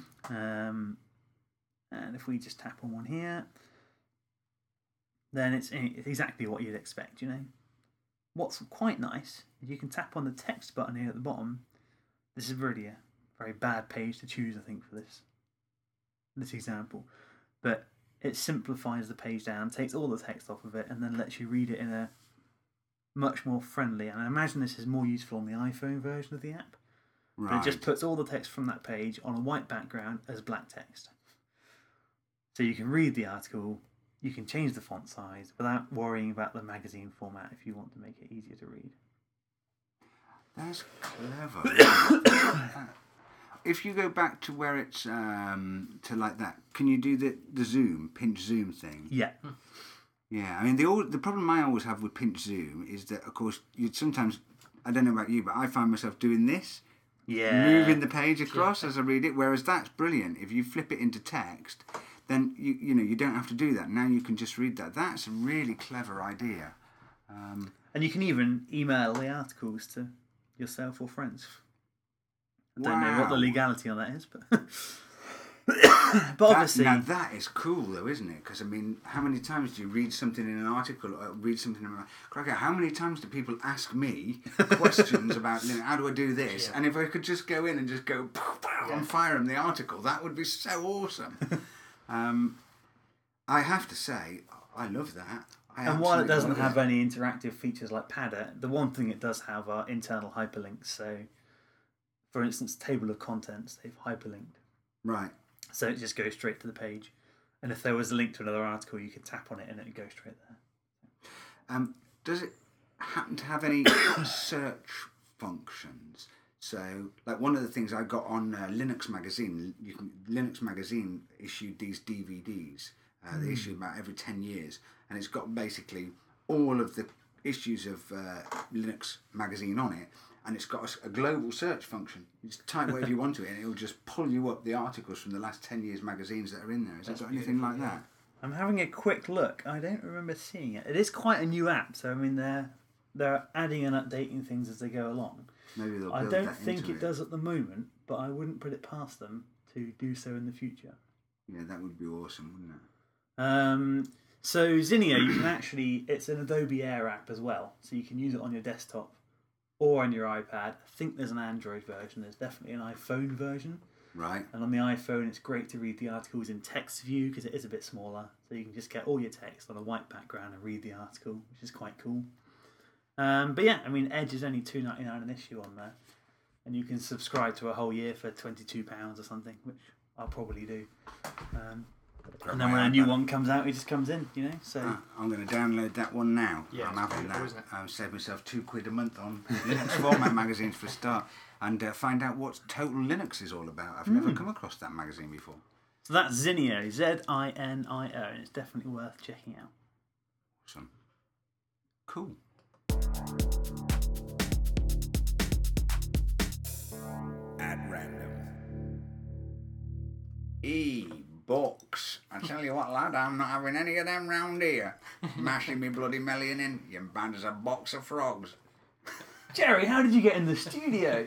And if we just tap on one here, then it's exactly what you'd expect, you know. What's quite nice is you can tap on the text button here at the bottom. This is really a very bad page to choose, I think, for this example. But it simplifies the page down, takes all the text off of it, and then lets you read it in a much more friendly. And I imagine this is more useful on the iPhone version of the app. Right. But it just puts all the text from that page on a white background as black text. So you can read the article, you can change the font size without worrying about the magazine format if you want to make it easier to read. That's clever. If you go back to where it's to like that, can you do the zoom, pinch zoom thing? Yeah. Yeah, I mean the problem I always have with pinch zoom is that, of course, you'd sometimes, I don't know about you, but I find myself doing this, moving the page across as I read it. Whereas that's brilliant. If you flip it into text, then you don't have to do that. Now you can just read that. That's a really clever idea. And you can even email the articles to yourself or friends. I don't know what the legality on that is, but but obviously now that is cool, though, isn't it? Because I mean, how many times do you read something in an article, or read something in Cracker? How many times do people ask me questions about how do I do this? Yeah. And if I could just go in and just go and fire them the article, that would be so awesome. I have to say, I love that. And while it doesn't have any interactive features like Padder, the one thing it does have are internal hyperlinks. So, for instance, table of contents, they've hyperlinked. Right. So it just goes straight to the page. And if there was a link to another article, you could tap on it and it would go straight there. Does it happen to have any search functions? So, like one of the things I got on Linux Magazine, Linux Magazine issued these DVDs. They issue about every 10 years. And it's got basically all of the issues of Linux Magazine on it. And it's got a global search function. You just type whatever you want to it, and it'll just pull you up the articles from the last 10 years magazines that are in there. Has it got anything like that? I'm having a quick look. I don't remember seeing it. It is quite a new app, so I mean they're adding and updating things as they go along. Maybe they'll I build don't that think into it does at the moment, but I wouldn't put it past them to do so in the future. Yeah, that would be awesome, wouldn't it? So Zinnia, you can actually, it's an Adobe Air app as well, so you can use it on your desktop or on your iPad. I think there's an Android version. There's definitely an iPhone version. Right. And on the iPhone, it's great to read the articles in text view because it is a bit smaller. So you can just get all your text on a white background and read the article, which is quite cool. But yeah, I mean, Edge is only $2.99 an issue on there. And you can subscribe to a whole year for £22 or something, which I'll probably do. And then when a new one comes out, it just comes in, you know. So I'm going to download that one now. Yeah, I'm having that. Isn't it? Save myself £2 a month on Linux format magazines for a start, and find out what Total Linux is all about. I've never come across that magazine before. So that's Zinio, Zinio, and it's definitely worth checking out. Awesome. Cool. At random. E-books. I tell you what, lad, I'm not having any of them round here. Mashing me bloody million in, you're bad as a box of frogs. Jerry, how did you get in the studio?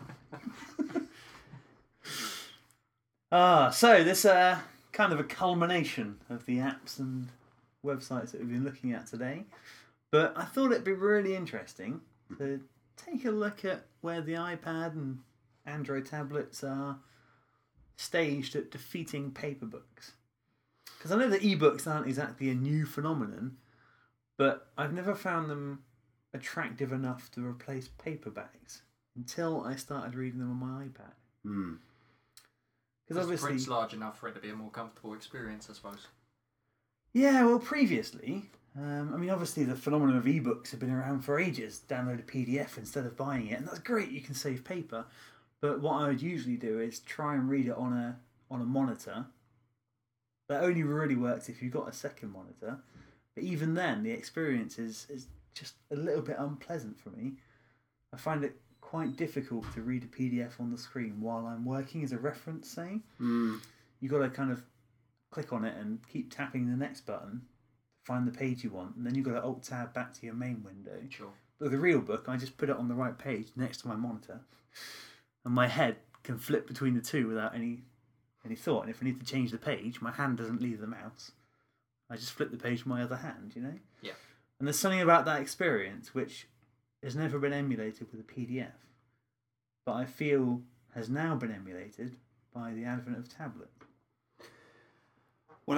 So this kind of a culmination of the apps and websites that we've been looking at today. But I thought it'd be really interesting to take a look at where the iPad and Android tablets are staged at defeating paper books. Because I know that ebooks aren't exactly a new phenomenon, but I've never found them attractive enough to replace paperbacks until I started reading them on my iPad. Because obviously, the print's large enough for it to be a more comfortable experience, I suppose. Yeah, well, previously, obviously the phenomenon of ebooks have been around for ages. Download a PDF instead of buying it, and that's great. You can save paper. But what I would usually do is try and read it on a monitor. That only really works if you've got a second monitor. But even then, the experience is just a little bit unpleasant for me. I find it quite difficult to read a PDF on the screen while I'm working as a reference, say. You've got to kind of click on it and keep tapping the next button to find the page you want, and then you've got to Alt-Tab back to your main window. Sure. But with a real book, I just put it on the right page next to my monitor, and my head can flip between the two without any thought. And if I need to change the page, my hand doesn't leave the mouse. I just flip the page with my other hand, you know? Yeah. And there's something about that experience which has never been emulated with a PDF, but I feel has now been emulated by the advent of tablet. Well,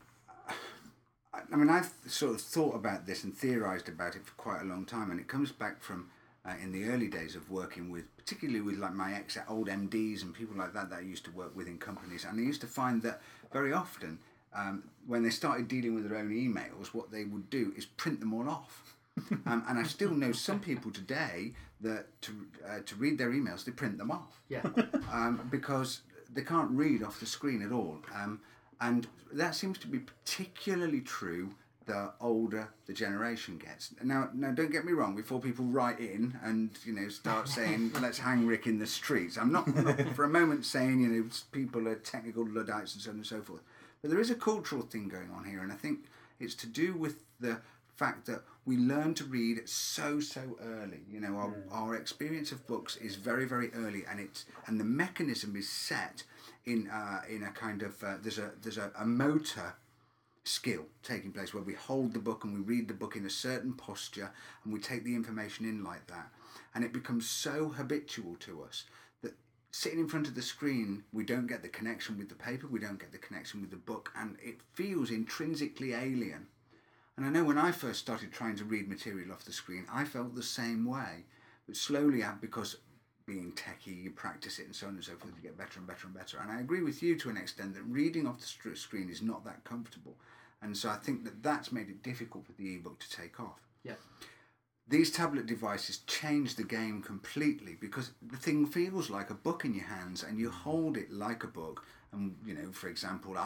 I've sort of thought about this and theorised about it for quite a long time, and it comes back from in the early days of working with, particularly with like my old MDs and people like that I used to work with in companies, and I used to find that very often when they started dealing with their own emails, what they would do is print them all off. And I still know some people today that to read their emails, they print them off. Yeah. Because they can't read off the screen at all. And that seems to be particularly true the older the generation gets. Now, don't get me wrong, before people write in and, start saying, let's hang Rick in the streets, I'm not for a moment saying, people are technical Luddites and so on and so forth. But there is a cultural thing going on here, and I think it's to do with the fact that we learn to read so early. Our experience of books is very, very early, and the mechanism is set in a kind of there's a motor skill taking place where we hold the book and we read the book in a certain posture and we take the information in like that, and it becomes so habitual to us that sitting in front of the screen we don't get the connection with the paper, we don't get the connection with the book, and it feels intrinsically alien. And I know when I first started trying to read material off the screen, I felt the same way, but slowly, because being techie, you practice it and so on and so forth, you get better and better and better. And I agree with you to an extent that reading off the screen is not that comfortable. And so I think that that's made it difficult for the ebook to take off. Yeah. These tablet devices change the game completely because the thing feels like a book in your hands and you hold it like a book. And, for example,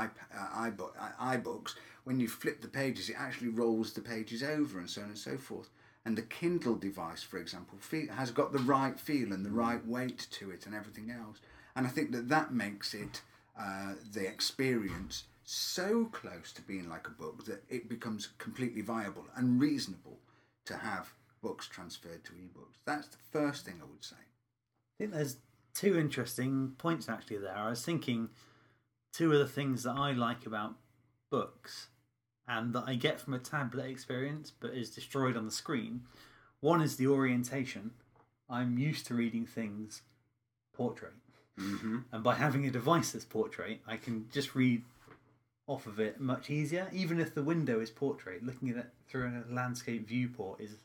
iBooks, when you flip the pages, it actually rolls the pages over and so on and so forth. And the Kindle device, for example, has got the right feel and the right weight to it and everything else. And I think that makes it, the experience, so close to being like a book that it becomes completely viable and reasonable to have books transferred to ebooks. That's the first thing I would say. I think there's two interesting points actually there. I was thinking two of the things that I like about books and that I get from a tablet experience but is destroyed on the screen. One is the orientation. I'm used to reading things portrait. Mm-hmm. And by having a device that's portrait, I can just read off of it much easier. Even if the window is portrait, looking at it through a landscape viewport is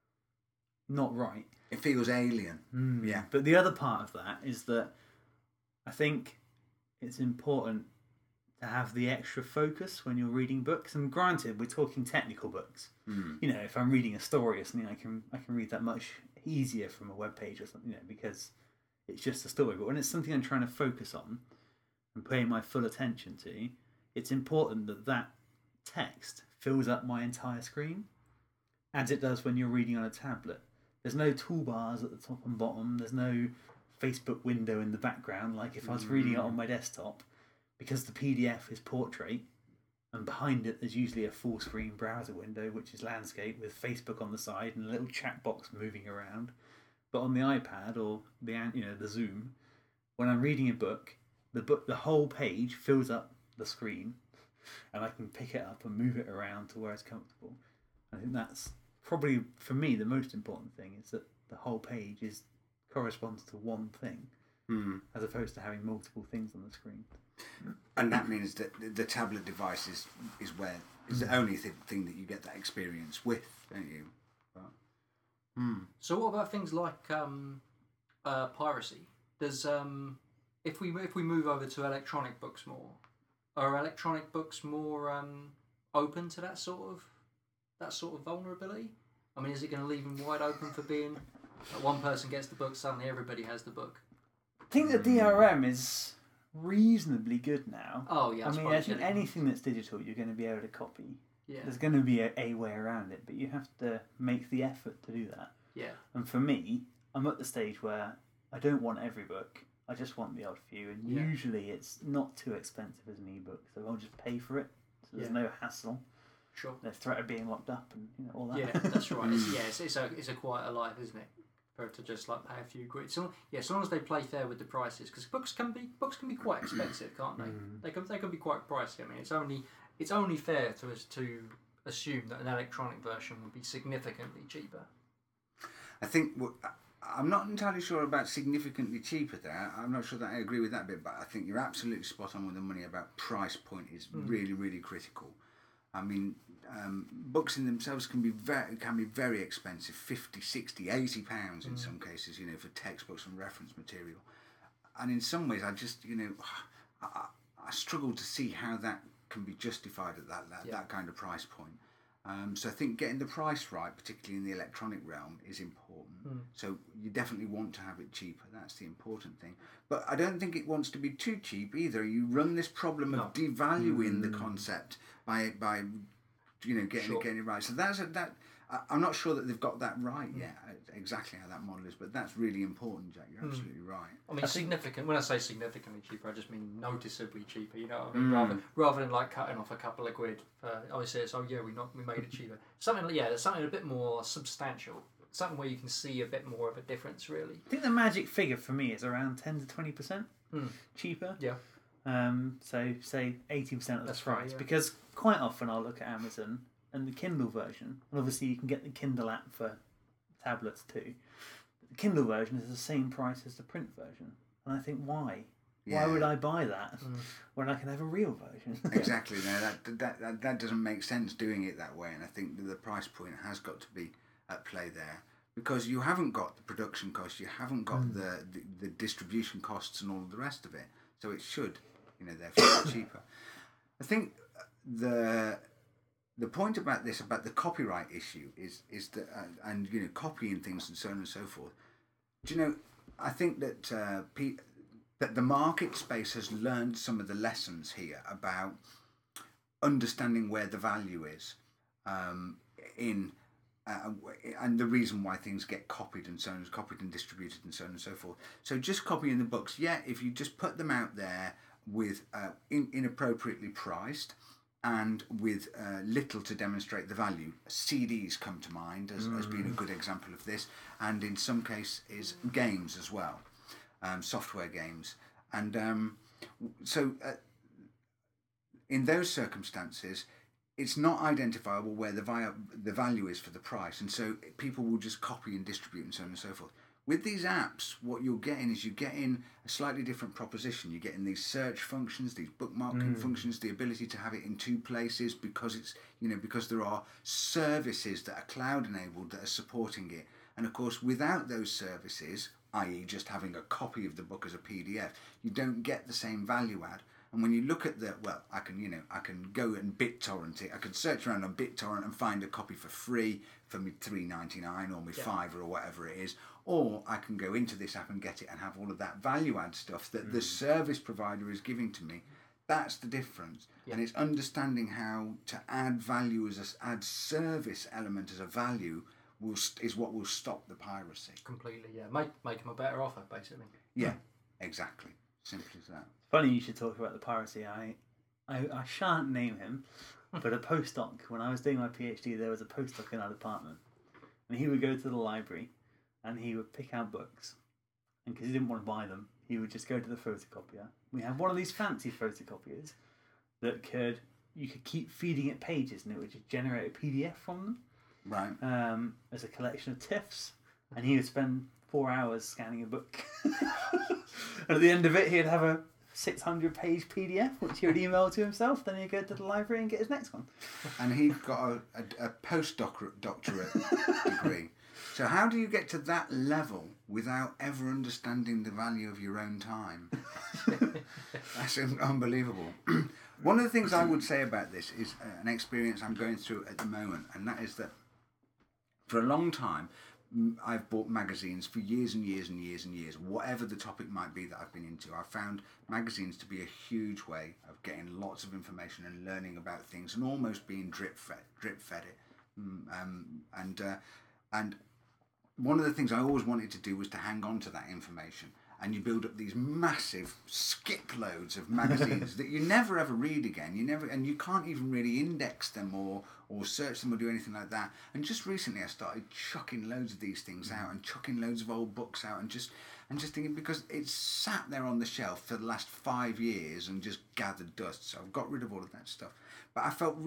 not right. It feels alien. Yeah. But the other part of that is that I think it's important to have the extra focus when you're reading books. And granted, we're talking technical books. If I'm reading a story or something, I can read that much easier from a web page or something, because it's just a story. But when it's something I'm trying to focus on and paying my full attention to, it's important that text fills up my entire screen, as it does when you're reading on a tablet. There's no toolbars at the top and bottom. There's no Facebook window in the background, like if I was reading it on my desktop, because the PDF is portrait, and behind it there's usually a full screen browser window, which is landscape with Facebook on the side and a little chat box moving around. But on the iPad or the Zoom, when I'm reading a book, the whole page fills up the screen, and I can pick it up and move it around to where it's comfortable. I think that's probably, for me, the most important thing, is that the whole page corresponds to one thing, as opposed to having multiple things on the screen. And that means that the tablet device is the only thing that you get that experience with, don't you? But, So what about things like piracy? Does if we move over to electronic books more, are electronic books more open to that sort of vulnerability? I mean, is it going to leave them wide open for being one person gets the book, suddenly everybody has the book? I think the DRM is reasonably good now. Oh yeah, I mean, I think anything that's digital, you're going to be able to copy. Yeah. There's going to be a way around it, but you have to make the effort to do that. Yeah. And for me, I'm at the stage where I don't want every book. I just want the odd few, and usually it's not too expensive as an ebook, so I'll just pay for it. So there's no hassle. Sure. The threat of being locked up and all that. Yeah, that's right. It's a quite a life, isn't it? For it to just like pay a few quid. So as long as they play fair with the prices, because books can be quite expensive, can't they? They can be quite pricey. I mean, it's only fair to us to assume that an electronic version would be significantly cheaper. I think I'm not entirely sure about significantly cheaper there. I'm not sure that I agree with that bit, but I think you're absolutely spot on with the money about price point is really, really critical. I mean, books in themselves can be very expensive, 50, 60, 80 pounds in some cases, for textbooks and reference material. And in some ways, I just, I struggle to see how that can be justified at that kind of price point. So I think getting the price right, particularly in the electronic realm, is important. So you definitely want to have it cheaper. That's the important thing. But I don't think it wants to be too cheap either. You run this problem of devaluing the concept by getting it right. So that. I'm not sure that they've got that right yet, exactly how that model is, but that's really important, Jack. You're absolutely right. I mean, significant. When I say significantly cheaper, I just mean noticeably cheaper. You know what I mean? Rather than like cutting off a couple of quid. Obviously, it's we made it cheaper. Something there's something a bit more substantial. Something where you can see a bit more of a difference, really. I think the magic figure for me is around 10 to 20% cheaper. Yeah. So say 80% of the price, right, yeah. Because quite often I'll look at Amazon and the Kindle version, and obviously you can get the Kindle app for tablets too. The Kindle version is the same price as the print version, and I think why? Yeah. Why would I buy that when I can have a real version? Exactly. No, that doesn't make sense doing it that way, and I think that the price point has got to be at play there because you haven't got the production costs, you haven't got the distribution costs and all of the rest of it, so it should, therefore be cheaper. I think the point about the copyright issue is that and copying things and so on and so forth. I think that that the market space has learned some of the lessons here about understanding where the value is and the reason why things get copied and so on, copied and distributed and so on and so forth. So just copying the books, if you just put them out there with inappropriately priced and with little to demonstrate the value. CDs come to mind as being a good example of this, and in some cases games as well, software games. And so in those circumstances, it's not identifiable where the value is for the price, and so people will just copy and distribute and so on and so forth. With these apps, what you're getting is a slightly different proposition. You're getting these search functions, these bookmarking functions, the ability to have it in two places because it's because there are services that are cloud enabled that are supporting it. And of course, without those services, i.e., just having a copy of the book as a PDF, you don't get the same value add. And when you look at I can go and BitTorrent it. I can search around on BitTorrent and find a copy for free for me $3.99 or me $5 or whatever it is. Or I can go into this app and get it and have all of that value add stuff that the service provider is giving to me. That's the difference. Yeah. And it's understanding how to add value add service element as a value is what will stop the piracy. Completely, yeah. Make them a better offer, basically. Yeah, exactly. Simple as that. Funny you should talk about the piracy. I shan't name him, but a postdoc, when I was doing my PhD, there was a postdoc in our department. And he would go to the library and he would pick out books. And because he didn't want to buy them, he would just go to the photocopier. We had one of these fancy photocopiers that you could keep feeding it pages and it would just generate a PDF from them. Right. As a collection of TIFFs. and he would spend 4 hours scanning a book. And at the end of it, he'd have a 600-page PDF, which he would email to himself. Then he'd go to the library and get his next one. And he'd got a postdoctorate degree. So how do you get to that level without ever understanding the value of your own time? That's unbelievable. One of the things I would say about this is an experience I'm going through at the moment, and that is that for a long time I've bought magazines for years and years and years and years, whatever the topic might be that I've been into. I've found magazines to be a huge way of getting lots of information and learning about things, and almost being drip fed it. And one of the things I always wanted to do was to hang on to that information. And you build up these massive skip loads of magazines that you never ever read again. And you can't even really index them or search them or do anything like that. And just recently I started chucking loads of these things out and chucking loads of old books out and just thinking, because it's sat there on the shelf for the last 5 years and just gathered dust. So I've got rid of all of that stuff. But I felt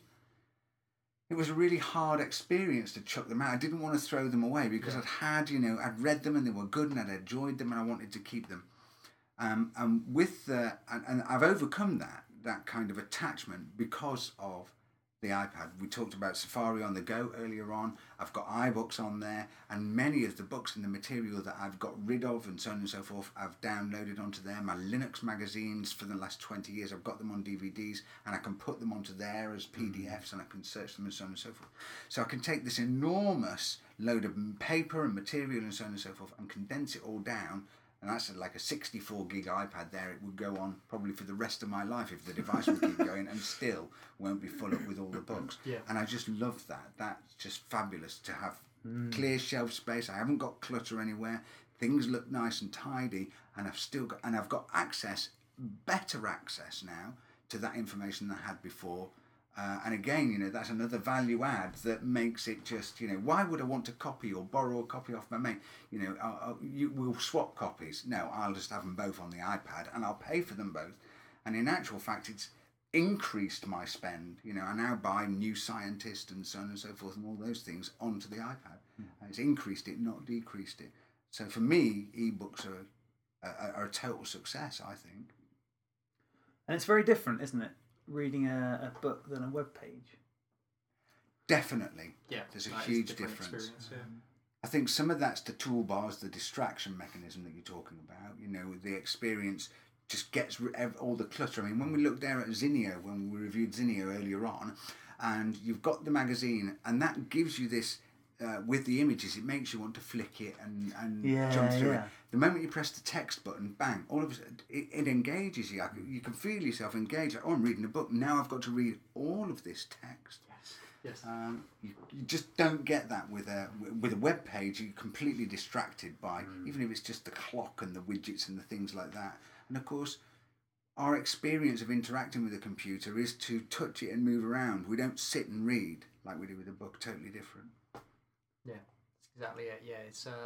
it was a really hard experience to chuck them out. I didn't want to throw them away because I'd read them and they were good and I'd enjoyed them and I wanted to keep them. And I've overcome that kind of attachment because of the iPad. We talked about Safari on the Go earlier on. I've got iBooks on there, and many of the books and the material that I've got rid of and so on and so forth, I've downloaded onto there. My Linux magazines for the last 20 years, I've got them on DVDs, and I can put them onto there as PDFs, and I can search them and so on and so forth. So I can take this enormous load of paper and material and so on and so forth and condense it all down. And that's like a 64 gig iPad there. It would go on probably for the rest of my life if the device would keep going, and still won't be full up with all the books. Yeah. And I just love that. That's just fabulous to have clear shelf space. I haven't got clutter anywhere. Things look nice and tidy, and I've got better access now to that information than I had before. And again, that's another value add that makes it just, why would I want to copy or borrow a copy off my mate? We'll swap copies. No, I'll just have them both on the iPad and I'll pay for them both. And in actual fact, it's increased my spend. I now buy New Scientist and so on and so forth and all those things onto the iPad. It's increased it, not decreased it. So for me, ebooks are a total success, I think. And it's very different, isn't it? Reading a book than a web page. Definitely. Yeah, there's a huge difference. Yeah. I think some of that's the toolbars, the distraction mechanism that you're talking about. The experience just gets all the clutter. I mean, when we looked there at Zinio, when we reviewed Zinio earlier on, and you've got the magazine, and that gives you this, with the images, it makes you want to flick it and jump through it. The moment you press the text button, bang, all of a sudden, it engages you. You can feel yourself engaged. Like, I'm reading a book. Now I've got to read all of this text. Yes. You just don't get that with a web page. You're completely distracted by, even if it's just the clock and the widgets and the things like that. And of course, our experience of interacting with a computer is to touch it and move around. We don't sit and read like we do with a book. Totally different. Yeah, that's exactly it. Yeah,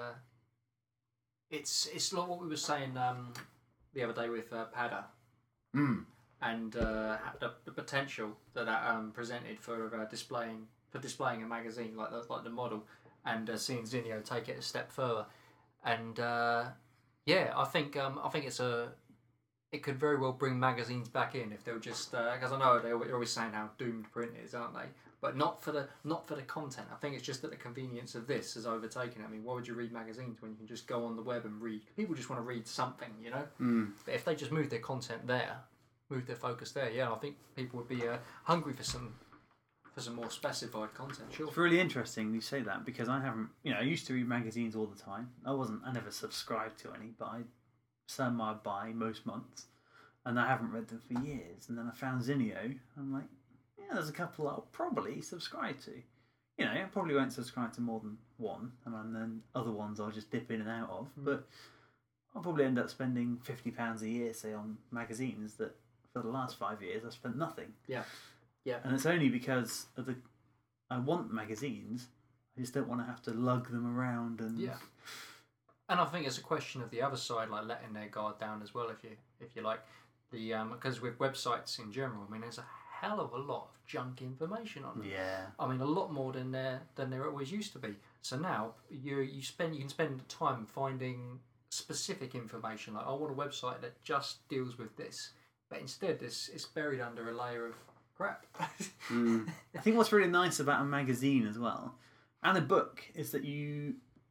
it's like what we were saying the other day with Padda, and the potential that presented for displaying a magazine like the model, and seeing Zinio take it a step further, and I think it could very well bring magazines back in if they'll just because I know they're always saying how doomed print is, aren't they? But not for the content. I think it's just that the convenience of this has overtaken it. I mean, why would you read magazines when you can just go on the web and read? People just want to read something, But if they just move their content there, move their focus there, I think people would be hungry for some more specified content. Sure. It's really interesting you say that, because I haven't. I used to read magazines all the time. I never subscribed to any, but some I buy most months, and I haven't read them for years. And then I found Zinio. I'm like, there's a couple I'll probably subscribe to. I probably won't subscribe to more than one, and then other ones I'll just dip in and out of. But I'll probably end up spending £50 a year, say, on magazines that for the last 5 years I've spent nothing. Yeah. And it's only because I want magazines. I just don't want to have to lug them around and. Yeah. And I think it's a question of the other side, like letting their guard down as well, if you like. Because with websites in general, I mean, there's a hell of a lot of junk information on them. Yeah. I mean, a lot more than there always used to be. So now you can spend time finding specific information. Like, I want a website that just deals with this, but instead it's buried under a layer of crap. I think what's really nice about a magazine as well, and a book, is that you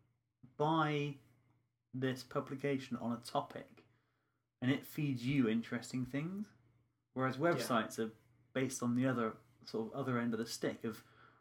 buy this publication on a topic, and it feeds you interesting things, whereas websites are based on the other end of the stick of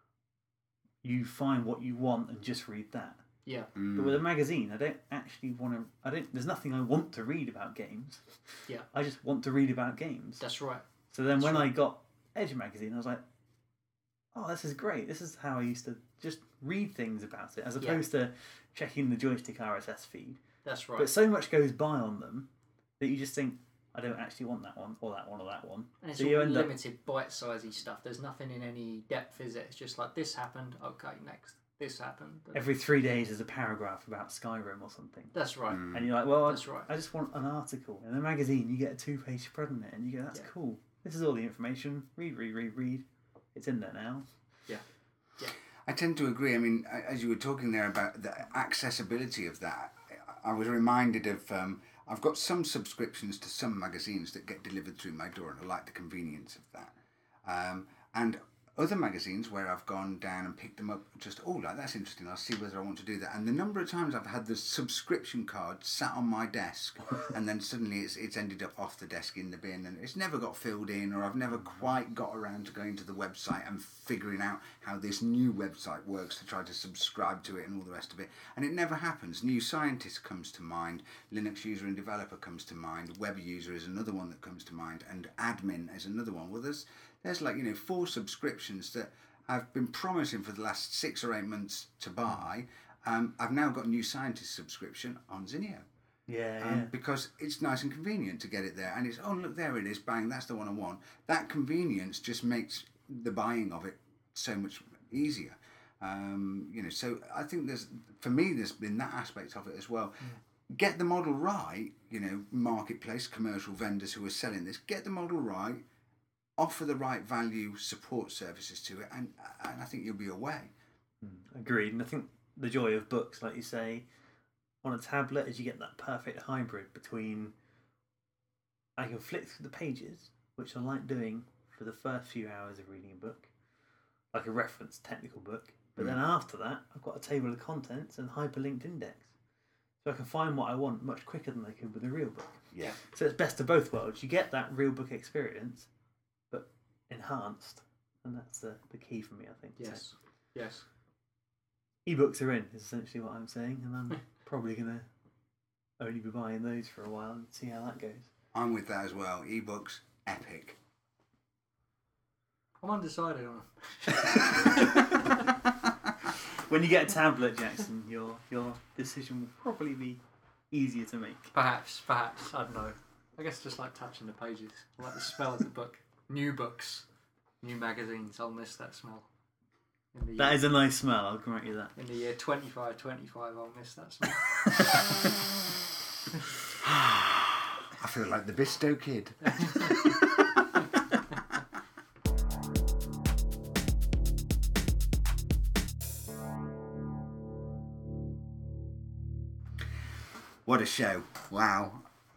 you find what you want and just read that. Yeah. But with a magazine, I don't actually want to. There's nothing I want to read about games. Yeah. I just want to read about games. That's right. So then when I got Edge magazine, I was like, oh, this is great. This is how I used to just read things about it, as opposed to checking the joystick RSS feed. That's right. But so much goes by on them that you just think, I don't actually want that one, or that one, or that one. And it's so all you end limited, bite-sizey stuff. There's nothing in any depth, is it? It's just like, this happened, okay, next. This happened. Every 3 days there's a paragraph about Skyrim or something. That's right. And you're like, well, That's right. I just want an article. In a magazine, you get a 2-page spread on it, and you go, that's cool. This is all the information. Read. It's in there now. Yeah. I tend to agree. I mean, as you were talking there about the accessibility of that, I was reminded of, I've got some subscriptions to some magazines that get delivered through my door, and I like the convenience of that. And other magazines where I've gone down and picked them up, just, that's interesting, I'll see whether I want to do that. And the number of times I've had the subscription card sat on my desk and then suddenly it's ended up off the desk in the bin, and it's never got filled in, or I've never quite got around to going to the website and figuring out how this new website works to try to subscribe to it and all the rest of it. And it never happens. New Scientist comes to mind, Linux User and Developer comes to mind, Web User is another one that comes to mind, and Admin is another one. Well, there's 4 subscriptions that I've been promising for the last 6 or 8 months to buy. I've now got a New Scientist subscription on Zinio. Because it's nice and convenient to get it there. And it's, look, there it is, bang, that's the one I want. That convenience just makes the buying of it so much easier. So I think there's been that aspect of it as well. Get the model right, marketplace, commercial vendors who are selling this, get the model right, offer the right value support services to it, and I think you'll be away. Agreed. And I think the joy of books, like you say, on a tablet is you get that perfect hybrid between I can flick through the pages, which I like doing for the first few hours of reading a book, like a reference technical book, but then after that I've got a table of contents and hyperlinked index. So I can find what I want much quicker than I could with a real book. Yeah. So it's best of both worlds. You get that real book experience, but enhanced, and that's the key for me, I think. Yes. So, Yes. ebooks are in, is essentially what I'm saying, and I'm probably going to only be buying those for a while and see how that goes. I'm with that as well. Ebooks, epic. I'm undecided on them. When you get a tablet, Jackson, your decision will probably be easier to make. Perhaps. I don't know. I guess just like touching the pages. I like the smell of the book. New books, new magazines. I'll miss that smell. That is a nice smell, I'll grant you that. In the year 2525, I'll miss that smell. I feel like the Bisto Kid. What a show. Wow.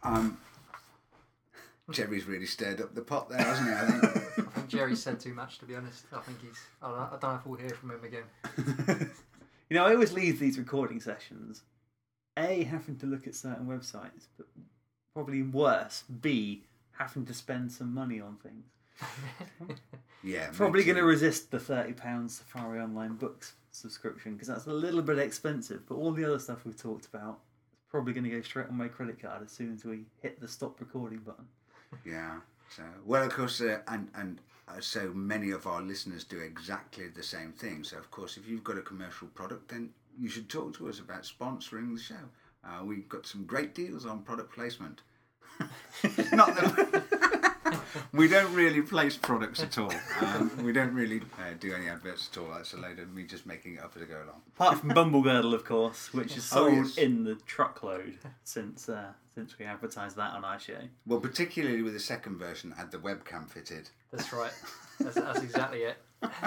Jerry's really stirred up the pot there, hasn't he? I think Jerry said too much, to be honest. I think I don't know if we'll hear from him again. I always leave these recording sessions, A, having to look at certain websites, but probably worse, B, having to spend some money on things. Yeah. Probably going to resist the £30 Safari Online Books subscription, because that's a little bit expensive, but all the other stuff we've talked about is probably going to go straight on my credit card as soon as we hit the stop recording button. Yeah. So, well, of course, and so many of our listeners do exactly the same thing. So, of course, if you've got a commercial product, then you should talk to us about sponsoring the show. We've got some great deals on product placement. Not that We don't really place products at all. We don't really do any adverts at all. That's a load of me just making it up as I go along. Apart from Bumble Girdle, of course, which is sold yes. in the truckload since we advertised that on our show. Well, particularly with the second version, had the webcam fitted. That's right. That's exactly it.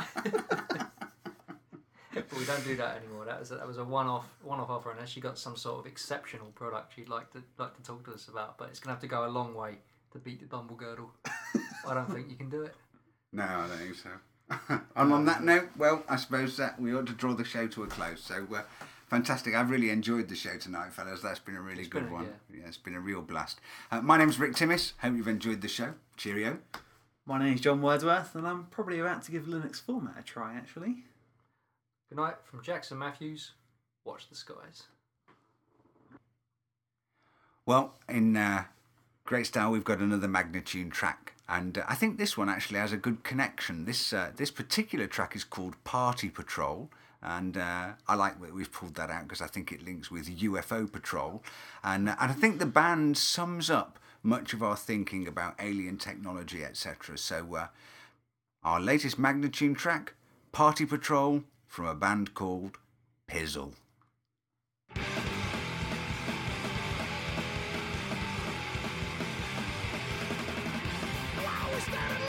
But we don't do that anymore. That was a one-off offer, unless you got some sort of exceptional product you'd like to talk to us about. But it's gonna have to go a long way to beat the Bumble Girdle. I don't think you can do it. No, I don't think so. And on that note, well, I suppose that we ought to draw the show to a close. So, fantastic. I've really enjoyed the show tonight, fellas. That's been a really good one. Yeah, it's been a real blast. My name's Rick Timmis. Hope you've enjoyed the show. Cheerio. My name's John Wordsworth, and I'm probably about to give Linux Format a try, actually. Good night from Jackson Matthews. Watch the skies. Well, in great style, we've got another Magnatune track, and I think this one actually has a good connection. This particular track is called Party Patrol, and I like that we've pulled that out because I think it links with UFO Patrol, and I think the band sums up much of our thinking about alien technology, etc. So our latest Magnatune track, Party Patrol, from a band called Pizzle. Wow, is that